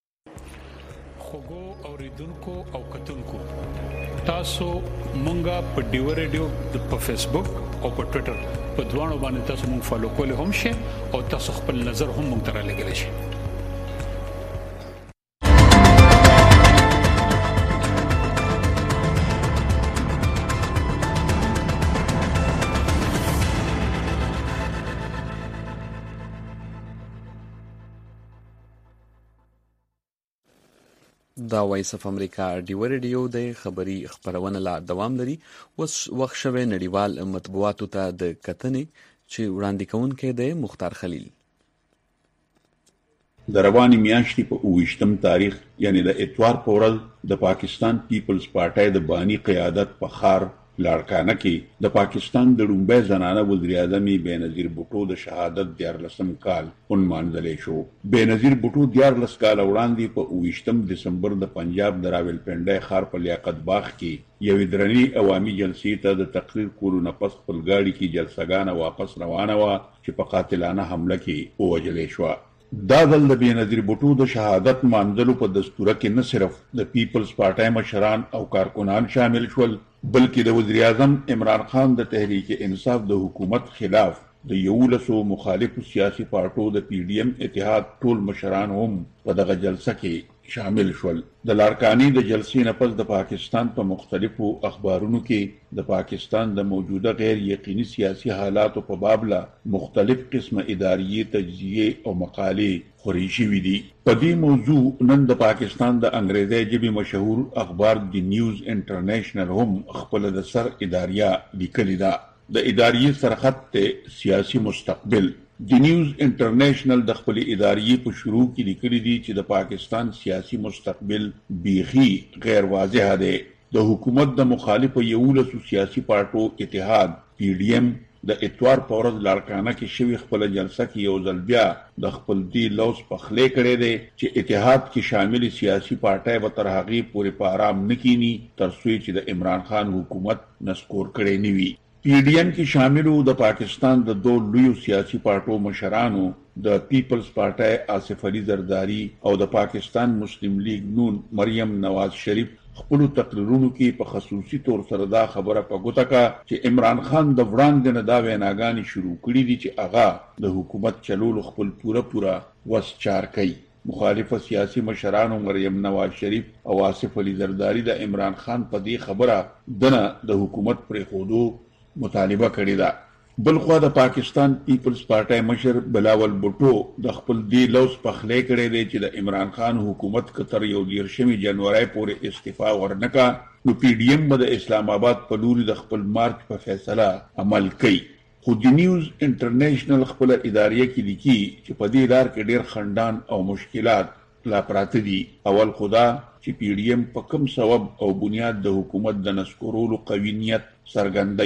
خوګو اوریدونکو او کتونکو تاسو مونږه په ډیو ریډیو په فیسبوک او په ټوئیټر په دوانو باندې تاسو مونږ فالو کولای هم شئ او تاسو خپل نظر هم مونږ ته رالیږئ شئ دا وایس اف امریکا ډیو ریډیو د خبري خبرونه لا دوام لري وس وخت شوه نړیوال مطبوعاتو ته د کتنې چې وړاندې کوونکې د مختار خلیل د رواني میاشتې په 28م تاریخ یعنی د اتوار په ورځ د پاکستان پیپلز پارټي د بانی قیادت په خار لاړکانه کې د پاکستان د لومبه زنانه وزیر اعظم بېنظیر بوټو د شهادت 14 کال ونمانځل شو بېنظیر بوټو 14 کال وړاندې په 28 دسمبر د پنجاب د راولپنډي خار په لیاقت باغ کې یو درنی عوامي جلسې ته د تقریر کولو نه پس خپل گاډي کې جلسګانه واپس روانه و چې په قاتلانه حمله کې ووجلې شو دا دل د بېنظیر بوټو د شهادت مانځلو په دستور کې نه صرف د پیپلز پارټي مشران او کارکنان شامل شول بلکې د وزیر اعظم عمران خان د تحریک انصاف د حکومت خلاف د یولسو مخالفو سیاسي پارټو د پی ډی ایم اتحاد ټول مشران هم په دغه جلسه کې شامل شول د لارکانی د جلسې نه پس د پاکستان په مختلفو اخبارونو کې د پاکستان د موجوده غیر یقیني سیاسي حالاتو په باب لا مختلف قسمه اداري تجزیه او مقالې خوري شوې دي په دې موضوع نن د پاکستان د انګریزي ژبې مشهور اخبار دی نیوز انټرنیشنل هم خپل د سر اداریا لیکلي ده د اداري سرخط ته سیاسي مستقبل دی نیوز انټرنیشنل د خپل اداري په شروع کې لیکلي دي چې د پاکستان سیاسي مستقبل بیخي غیر واضح دی د حکومت د مخالفو یولسو سیاسي پارټو اتحاد پی ډی ایم د اتوار په ورځ لاړکانه کې شوی خپل جلسه کې یو ځل بیا د خپل دی لوس په خلې کړي دي چې اتحاد کې شامل سیاسي پارټي به تر هغه پورې په آرام نکینی تر څو چې د عمران خان حکومت نسکور کړي نیوي پی ډی ایم کې شاملو د پاکستان د دوه لویو سیاسي پارټو مشرانو د پیپلز پارټي آصف علي زرداری او د پاکستان مسلم لیگ نون مریم نواز شریف خپل تقریرونو کې په خصوصي تور سره دا خبره په ګوته کا چې عمران خان د وړاندې نه دا ویناګانی شروع کړې دي چې هغه د حکومت چلولو خپل پورا وس چار کوي مخالف سیاسي مشرانو مریم نواز شریف او آصف علي زرداری د عمران خان په دې خبره دنه د حکومت پر خودو مطالبه کړې ده بلخو د پاکستان پیپلز پارټي مشر بلاول بوټو د خپل دی لوس په خلې کړې دی چې د عمران خان حکومت کتر یو 13 جنوري پورې استعفا ورنکا نو پی ډی ایم د اسلام آباد په لوري د خپل مارچ په فیصله عمل کوي خو دی نیوز انټرنیشنل خپل ادارې کې لیکي چې په دې لار کې ډېر خندان او مشکلات لا پراته دي اول خدا چې پی ډی ایم په کوم سبب او بنیاد د حکومت د نسکورولو قوی نیت څرګندوي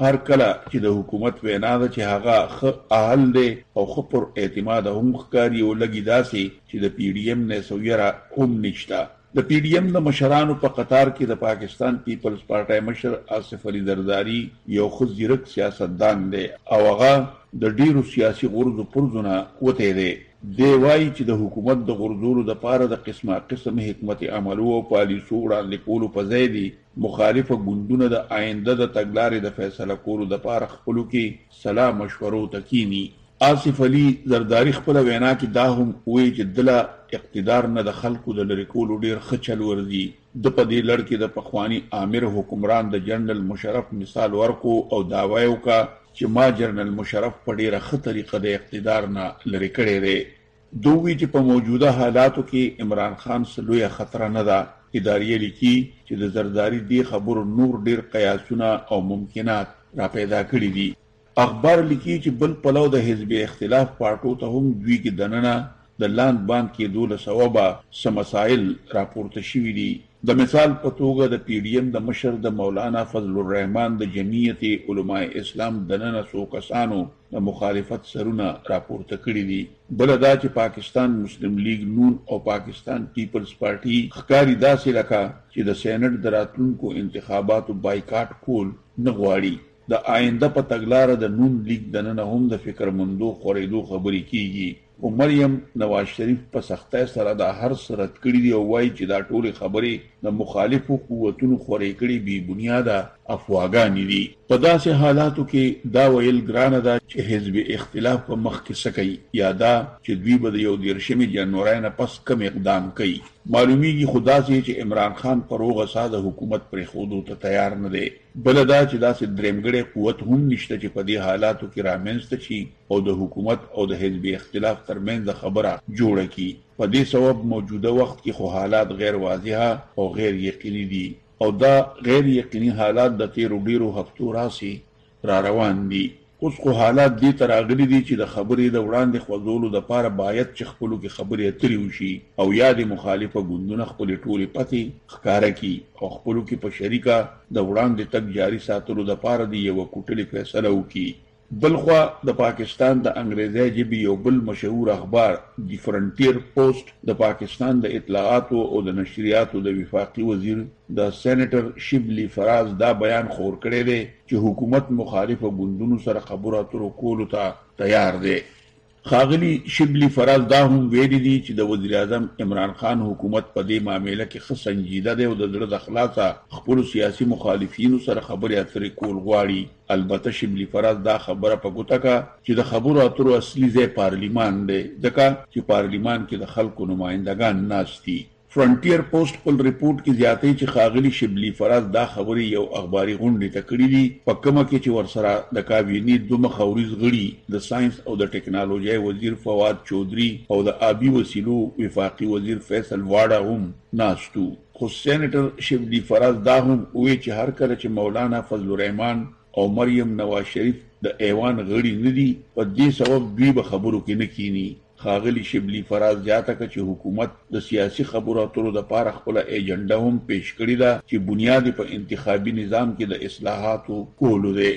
هر کله چې د حکومت وینا ده چې هغه ښه اهل دی او ښه پر اعتماد هم ښکاري او لګي داسې چې د پی ډي ایم نه سویره هم نشته. د پی ډي ایم د مشرانو په قطار کې د پاکستان پیپلز پارټي مشر آصف علي زرداری یو ښه ځیرک سیاستدان دی او هغه د ډیرو سیاسي غرضو پرځونه وته دی. دی وایي چې د حکومت د غرضونو د پاره د قسم حکمت عملو او پالیسو وړاندې کولو په ځای دی مخالفه ګوندونه د آینده د تګلارې د فیصله کولو د پاره خپلو کې صلاح مشورو تکینی. آصف علي زرداری خپل وینا کې دا هم وایي چې دله اقتدار نه د خلکو د لری کولو ډیر ښه چل ورزي. د په دې لړ کې د پخوانی امیر حکمران د جنرال مشرف مثال ورکو او داوای وکړه چې ما جنرال مشرف په ډیره ښه طریقه د اقتدار نه لری کړی دی. دوی چې په موجوده حالاتو کې عمران خان سلویه خطر نه ده. ادارې لیکي چې د زرداری دی خبرو نور ډیر قیاسونه او ممکنات را پیدا کړي دي. اخبار لیکي چې بل پلو د حزب اختلاف پارټو ته هم دوی کې دننه د لاند باندې کې دوله سوابه سم مسائل راپورته شوي دي. د مثال په توګه د پی ډي ایم د مشر د مولانا فضل الرحمن د جمعیت علماء اسلام دننه څو کسانو د مخالفت سرونه راپورته کړي دي. بل دا چې پاکستان مسلم لیگ نون او پاکستان پیپلز پارټي ښکاري داسې لکه چې د سینټ د راتلونکو انتخاباتو بایکاټ کول نه غواړي. د آینده په تګلاره د نون لیگ دننه هم د فکرمندو خورېدو خبرې کیږي. او مریم نواز شریف په سختۍ سره د هر څه رد کړي دي او وایي چې دا ټولې خبرې د مخالفو قوتونو خورې کړي بې بنیاده افواګانې دي. په داسې حالاتو کې دا ویل ګرانه ده چې حزب اختلاف په مخ کې څه کوي یا دا چې دوی به د 11 جنوري نه پس کم اقدام کوي. معلومیږي خو داسې چې عمران خان په روغه ساده حکومت پرېښودو ته تیار نه دی. بل دا چې داسې درېمګړی قوت هم نشته چې په دې حالاتو کې رامنځته شي او د حکومت او د حزب اختلاف ترمنځ خبره جوړه کړي. په دې سبب موجوده وخت کې خو حالات غیر واضحه او غیر یقیني دي او دا غیر یقیني حالات د تیرو ډیرو هفتو راسي را روان دي. اوس خو حالات دې ته راغلي دي چې د خبرې د وړاندې خوځولو دپاره باید چې خپلو کې خبرې اترې وشي او یا د مخالفه ګوندونه خپلې ټولې پتې ښکاره کړي او خپلو کې په شریکه د وړاندې تګ جاري ساتلو دپاره د یوه کوټلې فیصله وکړي. بلخوا د پاکستان د انګریزي ژبې یو بل مشهور اخبار دی فرنټیر پوسټ د پاکستان د اطلاعاتو او د نشریاتو د وفاقي وزیر د سېنیټر شبلی فراز دا بیان خور کړی دی چې حکومت مخالفه ګوندونو سره خبرو اترو کولو ته تیار دی. خاغلی شبلی فراز دا هم ویلي دي چې د وزیر اعظم عمران خان حکومت په دې معاملې کې ښه سنجیده دی او د زړه د خلاصه خپلو سیاسي مخالفینو سره خبرې اترې کول غواړي. البته شبلی فراز دا خبره په ګوته کړه چې د خبرو اترو اصلي ځای پارلیمان دی ځکه چې پارلیمان کې د خلکو نمایندګان ناست دي. فرنټیر پوسټ په ریپورت کې زیاتې چې خاغلی شبلی فراز دا خبرې یو اخباري غونډې ته کړې دي په کومه کې چې ورسره د کابینې دوه مخاوريز غړي د ساينس او د ټکنالوژي وزیر فواد چودري او د آبي وسیلو وفاقي وزیر فیصل واړه هم ناستو. خو سېنیټر شبلی فراز دا هم وایي چې هر کله چې مولانا فضل الرحمن او مریم نواز شریف د ایوان غړي نه دي په دې سبب دوی به خبرو کې نه کینی. خاغلی شبلی فراز زیاته کړه چې حکومت د سیاسي خبرو اترو دپاره خپله ایجنډا هم پیش کړې ده چې بنیاد په انتخابي نظام کې د اصلاحاتو کولو دی.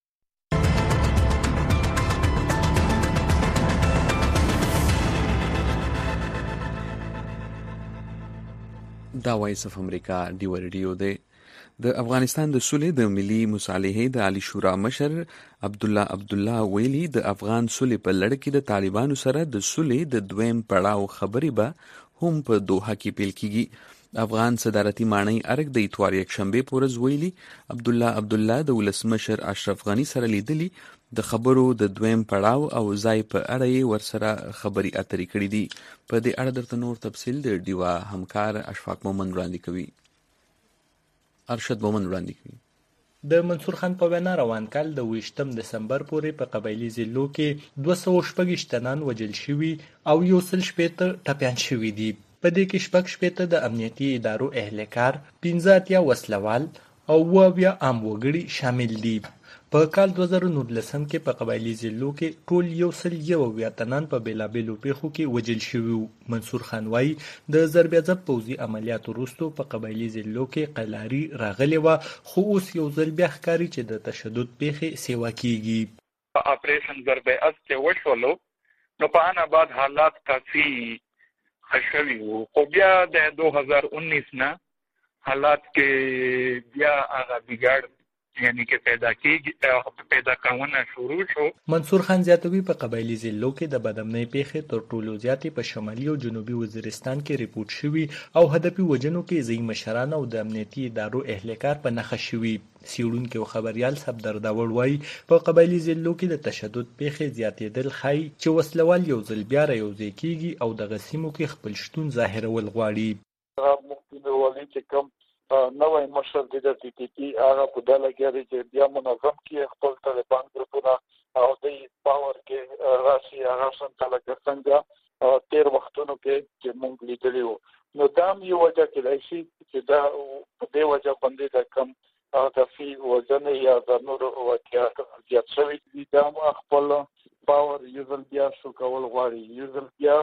دا وایس اف امریکا ډیو ریډیو دی. د افغانستان د سولې د ملي مصالحې د عالی شورا مشر عبدالله ویلي د افغان سولې په لړ کې د طالبانو سره د سولې د دویم پړاو خبرې به هم په دوحه کې پیل کیږي. افغان صدارتي ماڼۍ ارګ د اتوار یکشنبه په ورځ ویلي عبدالله د ولسمشر اشرف غني سره لیدلي د خبرو د دویم پړاو او ځای په اړه یې ورسره خبرې اترې کړې دي. په دې اړه درته نور تفصیل د ډیوا همکار اشفاق مومن وړاندې کوي. ارشد مومن وړاندې کوي. د منصور خان په وینا روان کال د 28 دسمبر پورې په قبایلي ضلعو کې 240 تنان وژل شوي او 160 ټپیان شوي دي. په دې کې 60 د امنیتي ادارو اهلکار، 15 وسلوال او 20 عام وګړي شامل دي. په کال 2019 کې په قبایلی ضلعو کې ټول 101 تنان په بیلابیلو پیښو کې وژل شوي وو. منصور خان وایي د ضربېضب پوځي عملیاتو وروسته په قبایلی ضلعو کې قلاري راغلې وه، خو اوس یو ځل بیا ښکاري چې د تشدد پیښې سیوا کیږي. اپریشن ضربېضب چې وشولو نو په ان بعد حالات کافي خشوي وو، خو بیا د 2019 نه حالات کې بیا هغه بګړ یعنی کې پیدا کاونه شروع شو. منصور خان زیاتوي په قبایلی ضلعو کې د بدامنۍ پیښې تر ټولو زیاتې په شمالي او جنوبي وزیرستان کې ریپورت شوي او هدفي وژنو کې ځینې مشران او د امنیتي ادارو اهلکار په نښه شوي. څېړونکی او خبریال صفدر داوړ وایي په قبایلی ضلعو کې د تشدد پیښې زیاتېدل ښایي چې وسلوال یو ځل بیا رایوځای کیږي او دغه سیمو کې خپل شتون ظاهرول غواړي. مفتي ولي چې کوم نوې مشر د TTP هغه په ډله کې چې بیا منظم کې خپل طالبان ګروپونه او د پاور کې راشي هغه څنګه څنګه تیر وختونو کې چې موږ لیدلی وو. نو دا یو وجه کې شي چې دا په دې وجه باندې د کم تفي وزن یا د نور واقعیت زیات شوی دي. دا خپل پاور یوزل بیا شو کول غواړي، یوزل بیا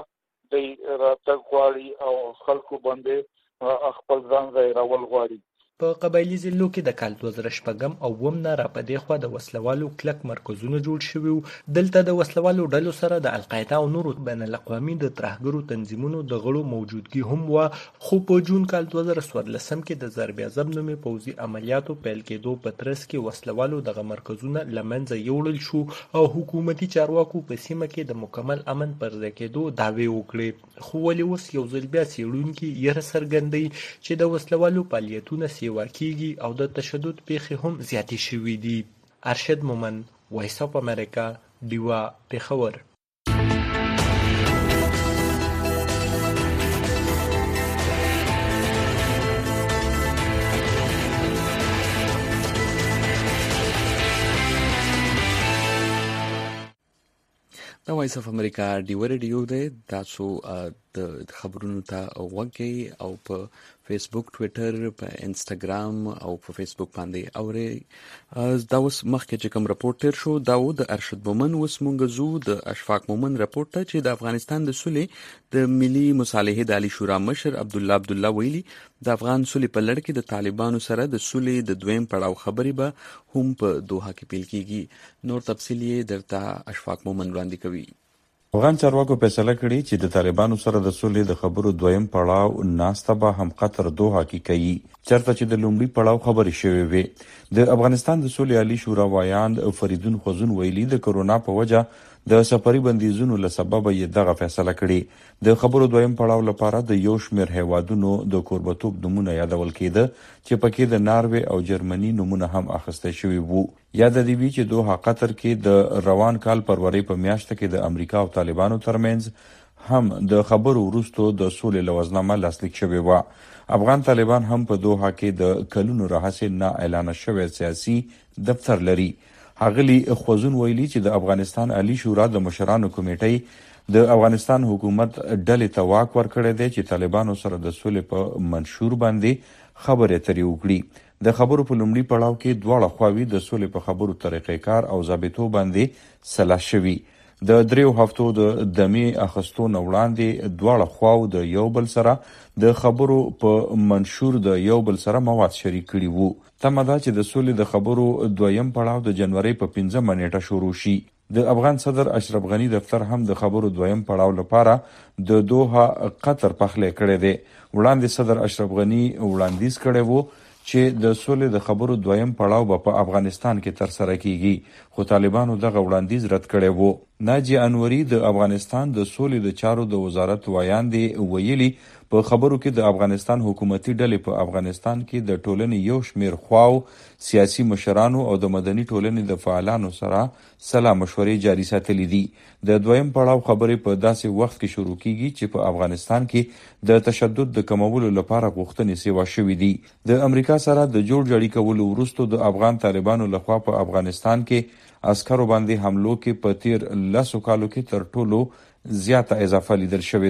د راتګ غواړي او خلکو باندې خپل ځان ځایرول غواړي. په قبایلی ضلعو کې د کال 2006 او وم نه راپدې خوا د وسلوالو کلک مرکزونه جوړ شوي وو. دلته د وسلوالو ډلو سره د القاعده او نورو بین الاقوامي د ترهګرو تنظیمونو د غړو موجودګي هم وه، خو په جون کال 2014 کې د ضربېضب نومې پوځي عملیاتو پیل کېدو په ترڅ کې وسلوالو دغه مرکزونه له منځه یوړل شو او حکومتي چارواکو په سیمه کې د مکمل امن پر ځای کېدو دعوې وکړې. خو ولې اوس یو ځل بیا څېړونکي یره څرګندوي چې د وسلوالو فعالیتونه سیوا کیږي او د تشدد پیښې هم زیاتې شوي دي. ارشد مومن، وایس اف امریکا، ډیوا، پېښور. دا وایس اف امریکا ډیو ریډیو دی. تاسو د خبرونو ته وګورئ او په فیسبوک، ټویټر، په انسټاګرام او په فیسبوک باندې اورئ. دا اوس مخکې چې کوم راپورټ تیر شو دا و د ارشد مومن. اوس مونږ زو د اشفاق مومن راپورټ ته چې د افغانستان د صلح د ملي مصالحې د عالی شورا مشر عبدالله ویلي د افغان صلح په لړ کې د طالبانو سره د صلح د دویم پړاو خبرې به هم په دوحه کې پیل کیږي. نور تفصیل یې درته اشفاق مومن وړاندې کوي. افغان چارواکو فیصله کړې چې د طالبانو سره د صلح د خبرو دویم پړاو ناسته به هم قطر دوحه کې کوي، چرته چې د لومړي پړاو خبرې شوې وي. د افغانستان د صلح عالی شورا وایاند فریدون خوزون ویلي د کرونا په وجه د سفري بندیزونو له سببه یې دغه فیصله کړې. د خبرو دویم پړاو لپاره د یو شمېر هیوادونو د کوربتوب نومونه یادول کېده چې پکې د ناروې او جرمني نومونه هم اخیستل شوي وو. یاد دی وی چې دوحه قطر کې د روان کال فروری په میاشت کې د امریکا او طالبانو ترمنځ هم د خبرو وروسته د صلح لوزنامه لاسلیک شوې وه. افغان طالبان هم په دوحه کې د کلونو راهیسې نه اعلان شوی سیاسي دفتر لري. ښاغلي خوزون ویلي چې د افغانستان عالی شورا د مشرانو کمیټې د افغانستان حکومت ډلې ته واک ورکړی دی چې طالبانو سره د صلح په منشور باندې خبرې اترې وکړي. د خبرو په لومړي پړاو کې دواړه خواوې د صلح په خبرو طریقې کار او ضابطو باندې سلا شوي. د 3 هفتو د دمې اخیستو نه وړاندې دواړه خواو د یو بل سره د خبرو په منشور د یو بل سره مواد شریک کړي وو. تمه ده چې د صلح د خبرو دویم پړاو د جنوري په 15 نیټه شروع شي. د افغان صدر اشرف غنی دفتر هم د خبرو دویم پړاو لپاره د دوحه قطر پخلی کړی دی. وړاندې صدر اشرف غنی وړاندیز کړی وو چې د صلح د خبرو دویم پړاو به په افغانستان کې ترسره کیږي، خو طالبانو دغه وړاندیز رد کړی وو. ناجی انوري د افغانستان د صلح د چارو د وزارت وایاندې ویلي په خبرو کې د افغانستان حکومتي ډلې په افغانستان کې د ټولنې یو شمېر خواو، سیاسي مشرانو او د مدني ټولنې د فعالانو سره سلا مشورې جاري ساتلې دي. د دویم پړاو خبرې په داسې وخت کې شروع کیږي چې په افغانستان کې د تشدد د کمولو لپاره غوښتنې سیوا شوې دي. د امریکا سره د جوړجاړي کولو وروسته د افغان طالبانو لخوا په افغانستان کې عسکرو باندې حملو کې په تیر 10 کالو کې تر ټولو زیاته اضافه لیدل شوې ده.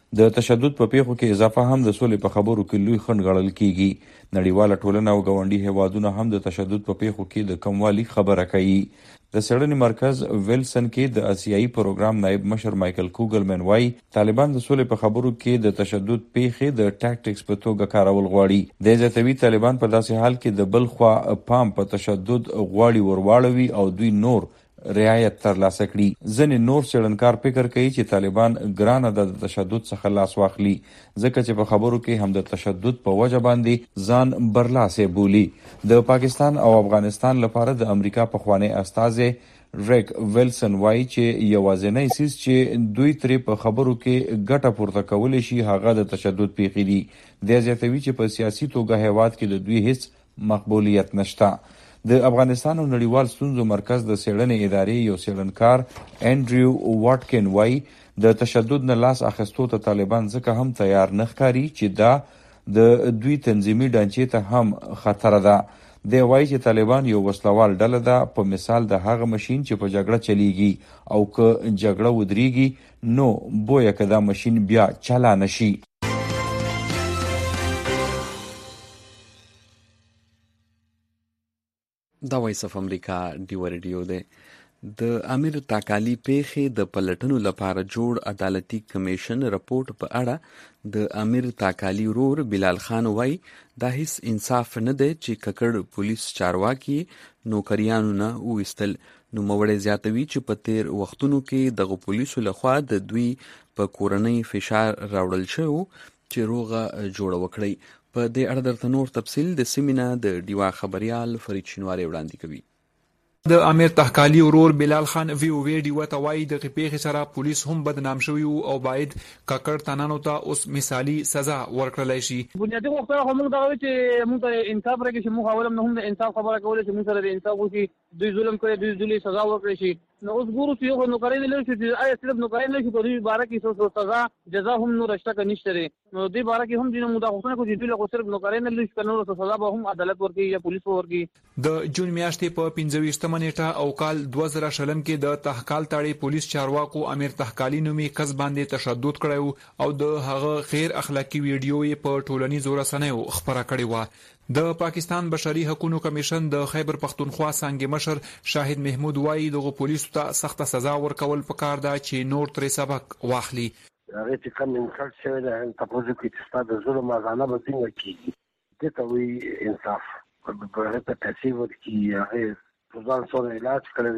د تشدد په پیښو کې اضافه هم د سولې په خبرو کې لوی خنډ ګڼل کیږي. نړیواله ټولنه او ګاونډي هیوادونه هم د تشدد په پیښو کې د کموالي خبره کوي. د څېړنې مرکز ویلسن کې د آسیایي پروګرام نائب مشر مایکل کوګلمن وايي طالبان د سولې په خبرو کې د تشدد پیښې د ټاکټکس په توګه کارول غواړي. د زیاتوي طالبان په داسې حال کې د بل خوا پام په تشدد غواړي ورواړوي او دوی نور رعایت ترلاسه کړي. ځینې نور څېړنکار فکر کوي چې طالبان ګرانه د تشدد څخه لاس واخلي ځکه چې په خبرو کې هم د تشدد په وجه باندې ځان برلاسه بولي. د پاکستان او افغانستان لپاره د امریکا پخوانی استازی ریک ویلسن وایي چې یوازینی څیز چې دوی ترې په خبرو کې ګټه پورته کولی شي هغه د تشدد پیښې دي. د زیاتوي چې په سیاسي توګه هیواد کې د دوی هیڅ مقبولیت نشته. د افغانستان او نړیوال ستونزو مرکز د څېړنې ادارې یو څېړنکار انډریو واټکن وایي د تشدد نه لاس اخیستو ته طالبان ځکه هم تیار نه ښکاري چې دا د دوی تنظیمي ډانچې ته هم خطر ده. دی وایي چې طالبان یو وسلوال ډله ده په مثال د هغه ماشین چې په جګړه چلیږي او که جګړه ودرېږي نو بویه که دا ماشین بیا چلا نشي. دا وایس اف امریکا ډیو ریډیو دی. د امیر تاکالي پیښې د پلټنو لپاره جوړ عدالتي کمیشن رپورټ په اړه د امیر تاکالي ورور بلال خان وایي دا هیڅ انصاف نه دی چې ککړ پولیس چارواکي نوکریانو نه وویستل. نوموړی زیاتوي چې په تیر وختونو کې دغه پولیسو لخوا د دوی په کورنۍ فشار راوړل شوی چې روغه جوړه وکړي. په دې اړه درته نور تفصیل د سیمینه د ډیوا خبريال فرید شینواری وړاندې کوي. د امیر تحقالي ورور بلال خان وی او وی ډیو ته وایي د پیښې سره پولیس هم بدنام شوی او باید ککړ تنانو ته اوس مثالی سزا ورکړل شي. بنیادی غوښتنه هم دا وي چې موږ ته انصاف راکړي چې موږ اولم نه هم د انصاف خبره کوله چې موږ سره د انصاف وکړي دوی ظلم کړي دوی ذلی سزا ورکړي شي. نو اوس ګورو چې یو نو کړی نه شي چې آیا صرف نو کړی نه شي په دې باره کې څه سزا جزا هم نو رښتا کې نشته لري. نو دې باره کې هم دینه مداخله کوي چې دوی له صرف نو کړی نه لږ کنه سزا به هم عدالت ورکړي یا پولیس ورکړي. د جون میاشتې په 25 نیټه او کال 2000 کې د تحقال تاړي پولیس چارواکو امیر تحقالي نومي کس باندې تشدد کړو او د هغه غیر اخلاقی ویډیو یې په ټولنیزو رسنیو خبره کړې و. د پاکستان بشري حقوقو کمیشن د خیبر پختونخوا څنګه مشر شاهد محمود وایي دغه پولیسو ته سخت سزا ورکول پکار ده چې نور تر سبق واخلي. هغه چې کوم انصاف شوی ده تاسو کې چې ستاسو د ظلم مازانه به څنګه کیږي دته وی انصاف په هغه تاسو ورکی هغه ځان سره علاج کړی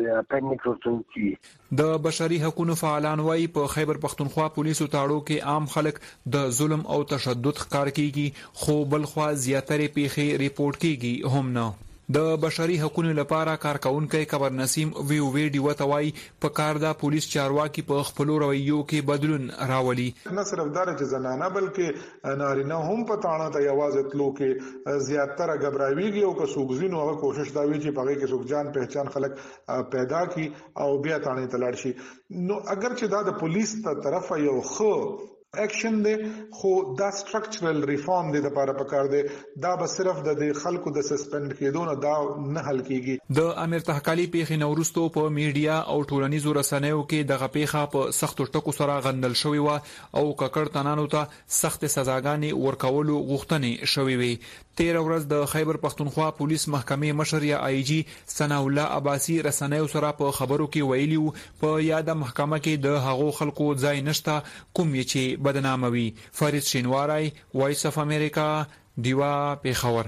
دی. د بشري حقوقو فعالان وایي په خیبر پختونخوا پولیسو تاړو کې عام خلک د ظلم او تشدد ښکار کیږي خو بل خوا زیاتره پیښې ریپورت کیږي هم نه. د بشري حقوقو لپاره کارکونکو خبر نسیم وی او وی ډیو ته وایي په کار دا پولیس چارواکي په خپل رویو کې بدلون راولي. نه صرف دار چې زنانه بلکې نارینه هم په تاڼه ته یوازې تلو کې زیاتره غبراویږي او که سوګزینو هغه کوشش دا وی چې پغې کې سوګ جان پہچان خلک پیدا کی او بیا تاڼه ته لاړ شي. نو اگر چې دا د پولیس ته طرف یو خو اکشن دی خو دا سټرکچرل ریفارم دی لپاره پکار دی دا به صرف د خلکو د سسپند کېدو نه دا نه حل کیږي. د امیر تحقالي پیښې نورستو په میډیا او ټولنیزو رسنیو کې دغه پیښه په سختو ټکو سره غندل شوې و او ککړ تنانو ته سخت سزاګانې ورکولو غوښتنې شوې وي. 13 ورځ د خیبر پختونخوا پولیس محکمې مشر یا آی جی ثنا الله عباسی رسنیو سره په خبرو کې ویلیو په یاده محکمه کې د هغو خلکو ځای نشته کوم چې بدناموي. فرید شینواری وایس اف امریکا دیوا پیښور.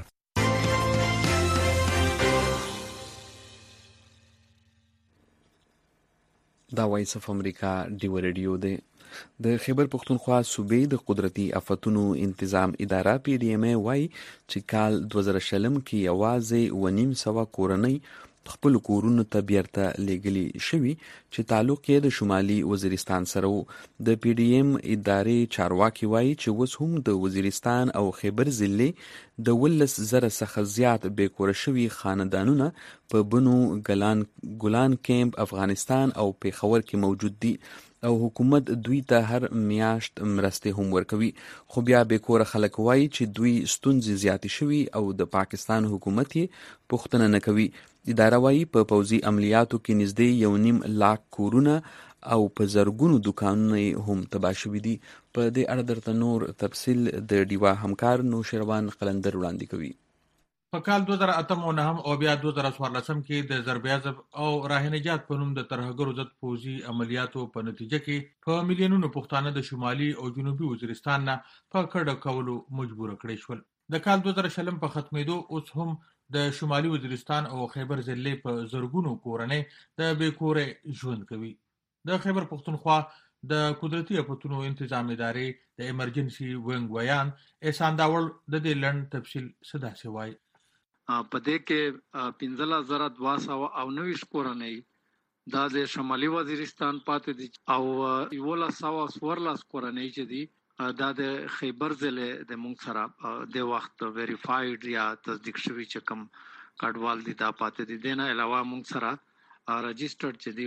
دا وایس اف امریکا ډیو ریډیو دی. د خیبر پختونخوا صوبې د قدرتي آفتونو انتظام اداره پی ډی ام وايي چې کال 2020 کې یوازې 1.5 کورنۍ خپل کورونو ته بیرته لېږلي شوي چې تعلق یې د شمالي وزیرستان سره و. د پی ډی ام ادارې چارواکي وایي چې اوس هم د وزیرستان او خیبر ضلع د 11,000 څخه زیات بیکوره شوي خاندانونه په بنو ګلان کیمپ افغانستان او پیښور کې موجود دي او حکومت دوی ته هر میاشت مرستې هم ورکوي. خو بیا بیکوره خلک وایي چې دوی ستونزې زیاتې شوي او د پاکستان حکومت یې پوښتنه نه کوي. اداره وایي په پوځي عملیاتو کې نږدې 1.5 لاک کورونه او په زرګونو دکانونه هم تباه شوي دي. په دې اړه درته نور تفصیل د ډیوا همکار نوشروان قلندر وړاندې کوي. په کال 2008 او بیا 2014 کې د ضرب او راه نجات په نوم د ترهګرو ضد پوځي عملیاتو په نتیجه کې په میلیونونو پښتانه د شمالي او جنوبي وزیرستان نه په کډه کولو مجبور کړي شول. د کال 2000 په ختمېدو اوس هم د شمالي وزیرستان او خیبر ضلع په زرګونو کورنۍ د بیکورې ژوند کوي. د خیبر پښتونخوا د قدرتي افتونو انتظام ادارې د ایمرجنسي ونګ ویان احسان داول د دې لړ تفصیل صدا سوای. په دې کې 15299 کورنۍ دا د شمالي وزیرستان پاتې دي او 1114 کورنۍ چې دي دا د خیبر ضلع د مونږ سره د وخت ویریفاید یا تصدیق شوی چې کوم کډوال دي دا پاتې دي. دنه علاوه مونږ سره رجسټرډ چې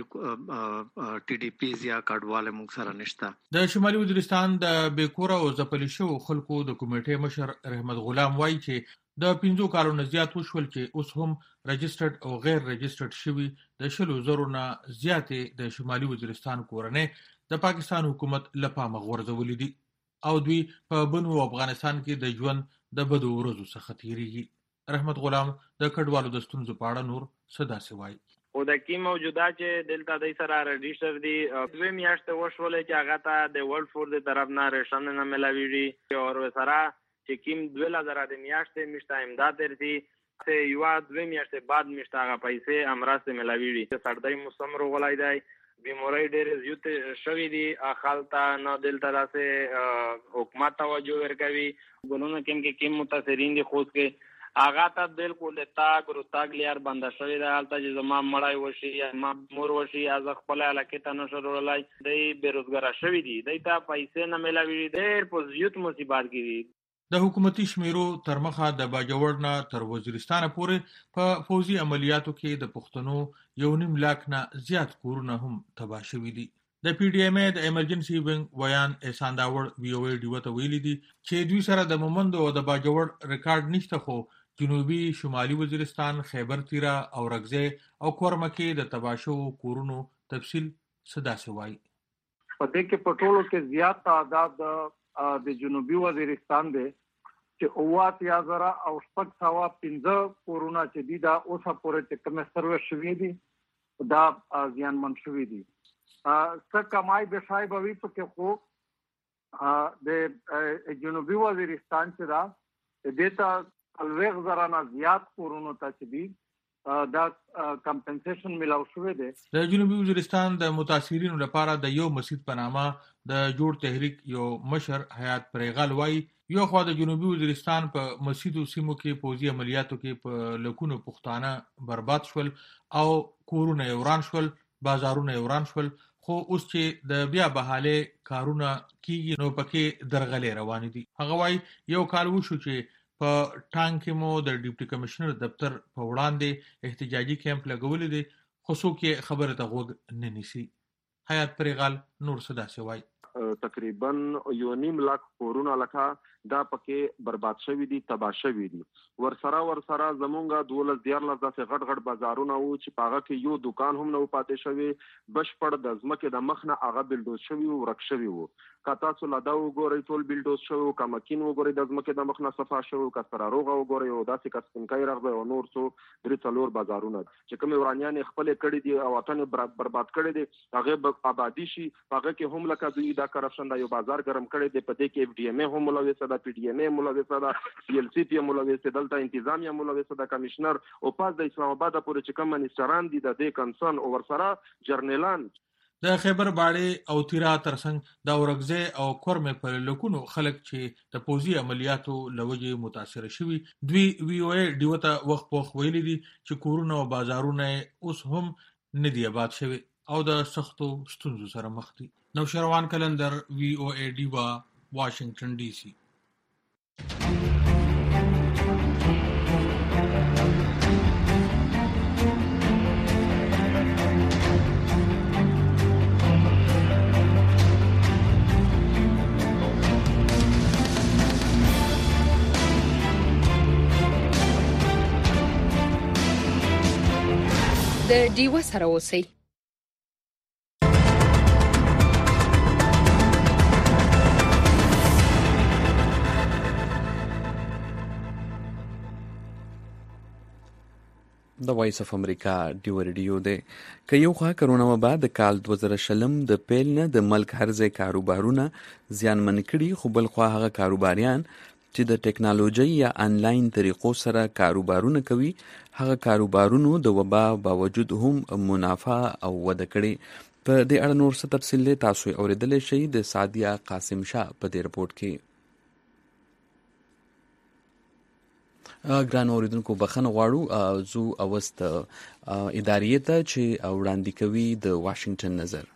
دي ټي ډي پیز یا کډوال مونږ سره نشته. د شمالي وزیرستان د بیکوره او ځپل شوو خلکو د کمیټې مشر رحمت غلام وایي چې د 15 کالونو زیات وشول چې اوس هم رجسټرډ او غیر رجسټرډ شوي د 100,000 نه زیاتې د شمالي وزیرستان کورنۍ د پاکستان حکومت لپاره غورځولې دي او دوی په بنو افغانستان کې د ژوند د بدو ورځو څخه تیریږي. رحمت غلام د کډوالو د ستونزو په اړه نور صدا سوای. او د کی موجوده چې دلته د سره رجسټر دي 2 میاشتې وشولې چې هغه ته د ورلد فور د طرف نه رشن نه ملاویږي او سره چې کیم 2000 د میاشتې مشته امداد درتي چې یو 2 میاشتې بعد مشته هغه پیسې امراسته ملاویږي. چې سردای موسم روغلای دی بیماری ډېر زیات شوی دی خالتا نه دلته داسې حکومت توجه ورکوي ګلونه کیم متاثرین دي خوښ کې هغه ته بالکل تاګ لیار بنده شوی دی. حالت چې زما مړای وشي یا ما مور وشي از خپل علاقه ته نشرولای دی بیروزګار شوی دی ته پیسې نه ملاوي ډېر په زیات مصیبت کې دي. د حکومتي شمیرو تر مخه د باجوړ نه تر وزیرستان پورې په فوزي عملیاتو کې د پښتنو 1.5 لاک نه زیات کورونه هم تباه شوي دي. د پی ډی ایم ای د ایمرجنسي ونګ ویان احسان داور وی او ای ډیوته ویلي دي چې دوی سره د مومند او د باجوړ ریکارډ نشته خو جنوبي شمالي وزیرستان خیبر تیرا او رګزه او کورمکې د تباشو کورونو تفصیل صدا سوای. په دې کې پټولو کې زیات تعداد د جنوبي وزیرستان دی چې 8000 او 615 کورونه چې دي دا اوسه پورې چې کوم سروس شوی دي دا زیانمن شوی دي. څه کمای به شای به وي په کې خو د جنوبي وزیرستان چې دا دیتا الوغ زرانا زیات کورونو ته چې دي دا کمپنسیشن ملاو شوی دی. د جنوبي وزیرستان د متاثرینو لپاره د یو مسجد په نامه د جوړ تحریک یو مشر حیات پریغال وایي یو خوا د جنوبي وزیرستان په مسجدو سیمو کې پوځي عملیاتو کې په لکونو پښتانه برباد شول او کورونه وران شول بازارونه وران شول خو اوس چې د بیا بحاله کارونه کیږي نو پکې درغلې روان دي. هغه وایي یو کال وشو چې په ټانګ کې مو د ډیپټي کمشنر دفتر په وړاندې احتجاجي کیمپ لګولې دي خو څوک خبره ته غوږ نه نیسي. حیات پریغال نور صدا سوای. تقریبا 1.5 لاک کورونه لکه دا پکې برباد شوی دي تباه شوی دي. ورسره زمونږه 12 داسې غټ بازارونه وو چې پاغه کې یو دکان هم نه پاتې شوی بشپړ د ځمکې د مخ نه هغه بلډوز شوی او ورک شوی وو. کتا څو لدا وګورئ ټول بلډوز شوی او کمکین وګورئ د ځمکې د مخ نه صفا شوی او کسره روغه وګورئ او داسې کسبنکای راغبه او نور څو درې څلور بازارونه چې کوم ورانیان خپل کړي دي او وطن برباد کړي دي هغه آبادی شي هغه کې هم لکه دوی دا کرپشن دا یو بازار ګرم کړي دي په دې کې اف ډی ام ای هم ملوثه ده پی ډی ام ای ملوثه ده پی ال سی پی ملوثه دلته انتظامیه ملوثه ده کمشنر او پاس د اسلام آباد پورې چې کوم منیسټران دي د دې کنسرن او ورسره جرنیلان د خیبر باړې او تیرا ترڅنګ د اورګزه او کورمه په لکونو خلک چې د پوزي عملیاتو لوجه متاثر شوي دوی وی او ای ډیوته وخت ویلي دي چې کورونه او بازارونه اوس هم نه دی آباد شوي او د سختو ستونزو سره مخ دي. نوشروان قلندر وی او ای ډیوا واشنگټن ډي سي. د ډیوا سره اوسئ. د وایس اف امریکا ډیو ریډیو دی. که یو خوا کرونا وبا د کال 2020 د پیل نه د ملک هرځای کاروبارونه زیانمن کړي، خو بل خوا هغه کاروباریان چې د ټکنالوژي یا آنلاین طریقو سره کاروبارونه کوي، هغه کاروبارونو د وبا باوجود هم منافع او وده کړي. په دې اړه نور څه تفصیل تاسو اوریدلی شئ د سعدیه قاسم شاه په دې رپورټ کې. ګران اوریدونکو بخښنه غواړو، زو اوست ادارې ته چې وړاندې کوي د واشنگټن نظر.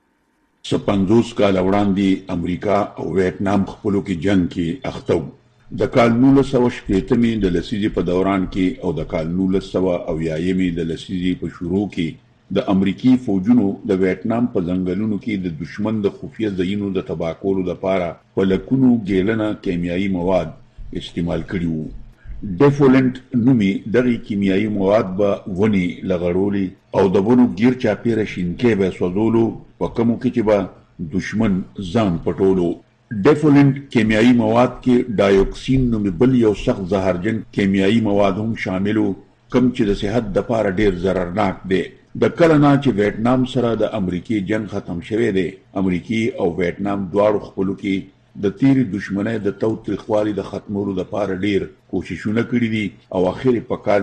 50 کال وړاندې امریکا او ویتنام خپلو کې جنگ کې اخته و. د کال 1980 د لسیزې په دوران کې او د کال 1980 د لسیزې په شروع کې د امریکای فوجونو د ویتنام په ځنګلونو کې د دشمن د خفیه ځایونو د تباه کولو لپاره په لکونو ګیلنه کیمیاوي مواد استعمال کړي وو. ډیفولنټ نومي دغه کیمیاوي مواد به ونی لغړولي او د ونو غیر چاپیره شینکې به سوځولو، په کومو کې چې به دشمن ځان پټولو. ډیفولنټ کیمیاوي مواد کې ډایوکسین نومي بل یو سخت زهرجن کیمیاوي مواد هم شاملو، کوم چې د صحت لپاره ډیر ضررناک دی. د کله نه چې ویتنام سره د امریکای جنگ ختم شوه دی، امریکای او ویتنام دواړو خپلو کې د تیری دشمنۍ د تاوتریخوالي د ختمولو لپاره ډیر کوششونه کړي دي او اخر په کال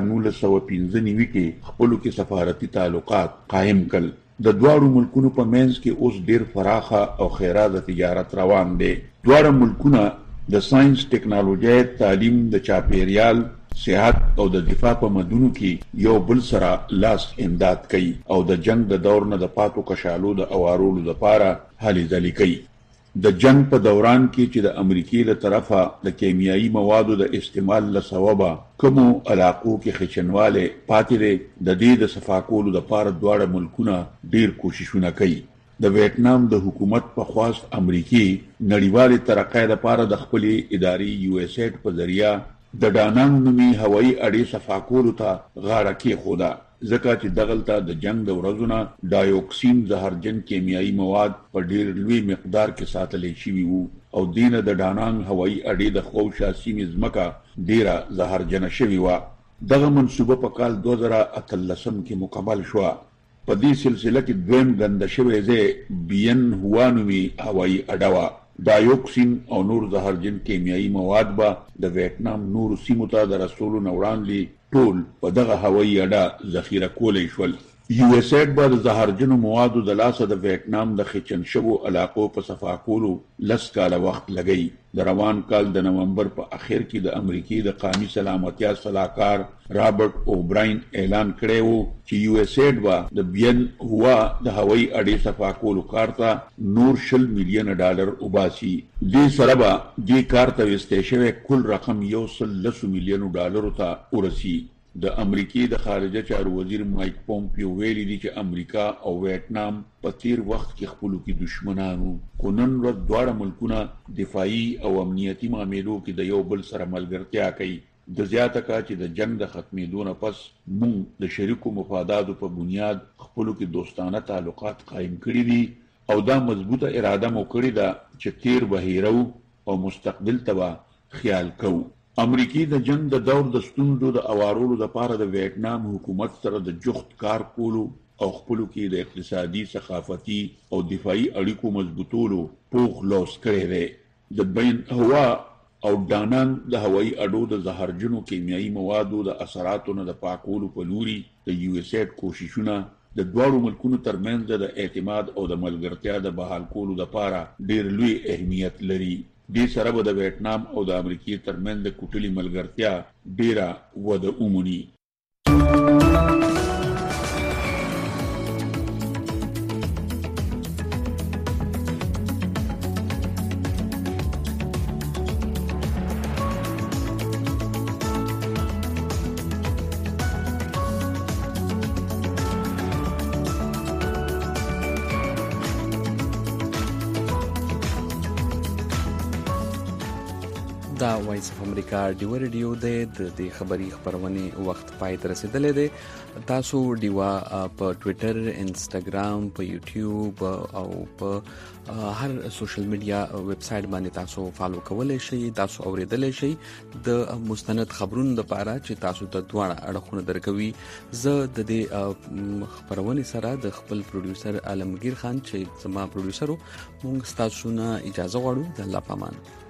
1995 کې خپلو کې سفارتي تعلقات قائم کړل. د دواړو ملکونو په منځ کې اوس ډیر فراخه او خیرات تجارت روان دی. دواړه ملکونه د ساينس، ټکنالوژي، تعلیم، د چاپیریال، صحت او د دفاع په مدونو کې یو بل سره لاس امداد کوي او د جنگ د دور نه د پاتو کشالو د اوارولو لپاره هلې ځلې کوي. د جنگ په دوران کې چې د امریکای له طرفه د کیمیاوي موادو د استعمال له سببه کومو علاقو کې خچنواله پاتې دي، د دې د صفا کولو لپاره دواړه ملکونه ډیر کوششونه کوي. د ویتنام د حکومت په خواست امریکای نړیوالې ترقۍ لپاره د خپل ادارې USAID په ذریعہ د ډانانګ نومي هوایي اډې صفا کولو ته غاړه کېښوده، ځکه چې دغلته د جنگ د ورځونه ډایوکسین زهرجن کیمیاوي مواد په ډیر لوی مقدار کې ساتل شوي وو او دینه د ډانانګ هوایي اډې د خوشا سیمې ځمکه ډیره زهرجنه شوي وه. دغه منصوبه په کال 2013 کې مکمل شوه. په دې سلسله کې دویم ګنده شوی ځای بین هوا نومي هوایي اډه وه. ډایوکسین او نور زهرجن کیمیاوي مواد به د ویتنام نور سیمو ته د رسولو نه وړاندې ټول په دغه هوایي اډه ذخیره کولی شول. USAID به د زهرجنو موادو د لاسه د ویتنام د خچن شوو علاقو په صفا کولو 10 کاله وخت لګی. د روان کال د نومبر په اخر کې د امریکای د قومي سلامتیا صلاحکار رابرټ اوبراین اعلان کړی وو چې USAID به د بین هوا د هوایي اډې صفا کولو کار ته نور $100 ملیون وباسي. دې سره به دې کار ته وستې شوی کل رقم $110 ملیون ته ورسی. د امریکای د خارجه چارو وزیر مایک پومپیو ویلي دي چې امریکا او ویتنام په تیر وخت کې خپلو کې دشمنانو، خو نن ورځ دواړه ملکونه دفاعي او امنیتي معاملو کې د یو بل سره ملګرتیا کوي. د زیاته کا چې د جنگ د ختمېدو نه پس موږ د شریکو مفاداتو په بنیاد خپلو کې دوستانه تعلقات قائم کړي دي او دا مضبوطه اراده مو کړې ده چې تیر به هیرو او مستقبل ته به خیال کوو. امریکای د جنگ د دور د ستونزو د اوارولو لپاره د ویتنام حکومت سره د جفت کار کولو او خپلو کې د اقتصادي، ثقافتي او دفاعي اړیکو مضبوطولو پوخ لوس کړی دی. د بین هوا او ډانانګ د هوایي اډو د زهرجنو کیمیاوي موادو د اثراتو نه د پاکولو په لوري د USAID کوششونه د دواړو ملکونو ترمنځ د اعتماد او د ملګرتیا د بحال کولو لپاره ډیر لوی اهمیت لري. دې سره به د ویتنام او د امریکای ترمنځ د کوټلي ملګرتیا ډیره وده ومومي. دا وایس اف امریکا ډیو ریډیو د خبري خبرونه وخت پای ته رسیدلې ده. تاسو ډیوا په ټوئیټر، انستګرام، په یوټیوب او په هر سوشل میډیا ویب سټ باندې تاسو فالو کولای شئ. تاسو اوریدلای شئ د مستند خبرونو لپاره چې تاسو ته دواړه اړخونه درکوي. زه د دې خبرونه سره د خپل پروډوسر عالمگیر خان چې زما پروډوسر وو، موږ تاسو نه اجازه غواړو. د الله پامان.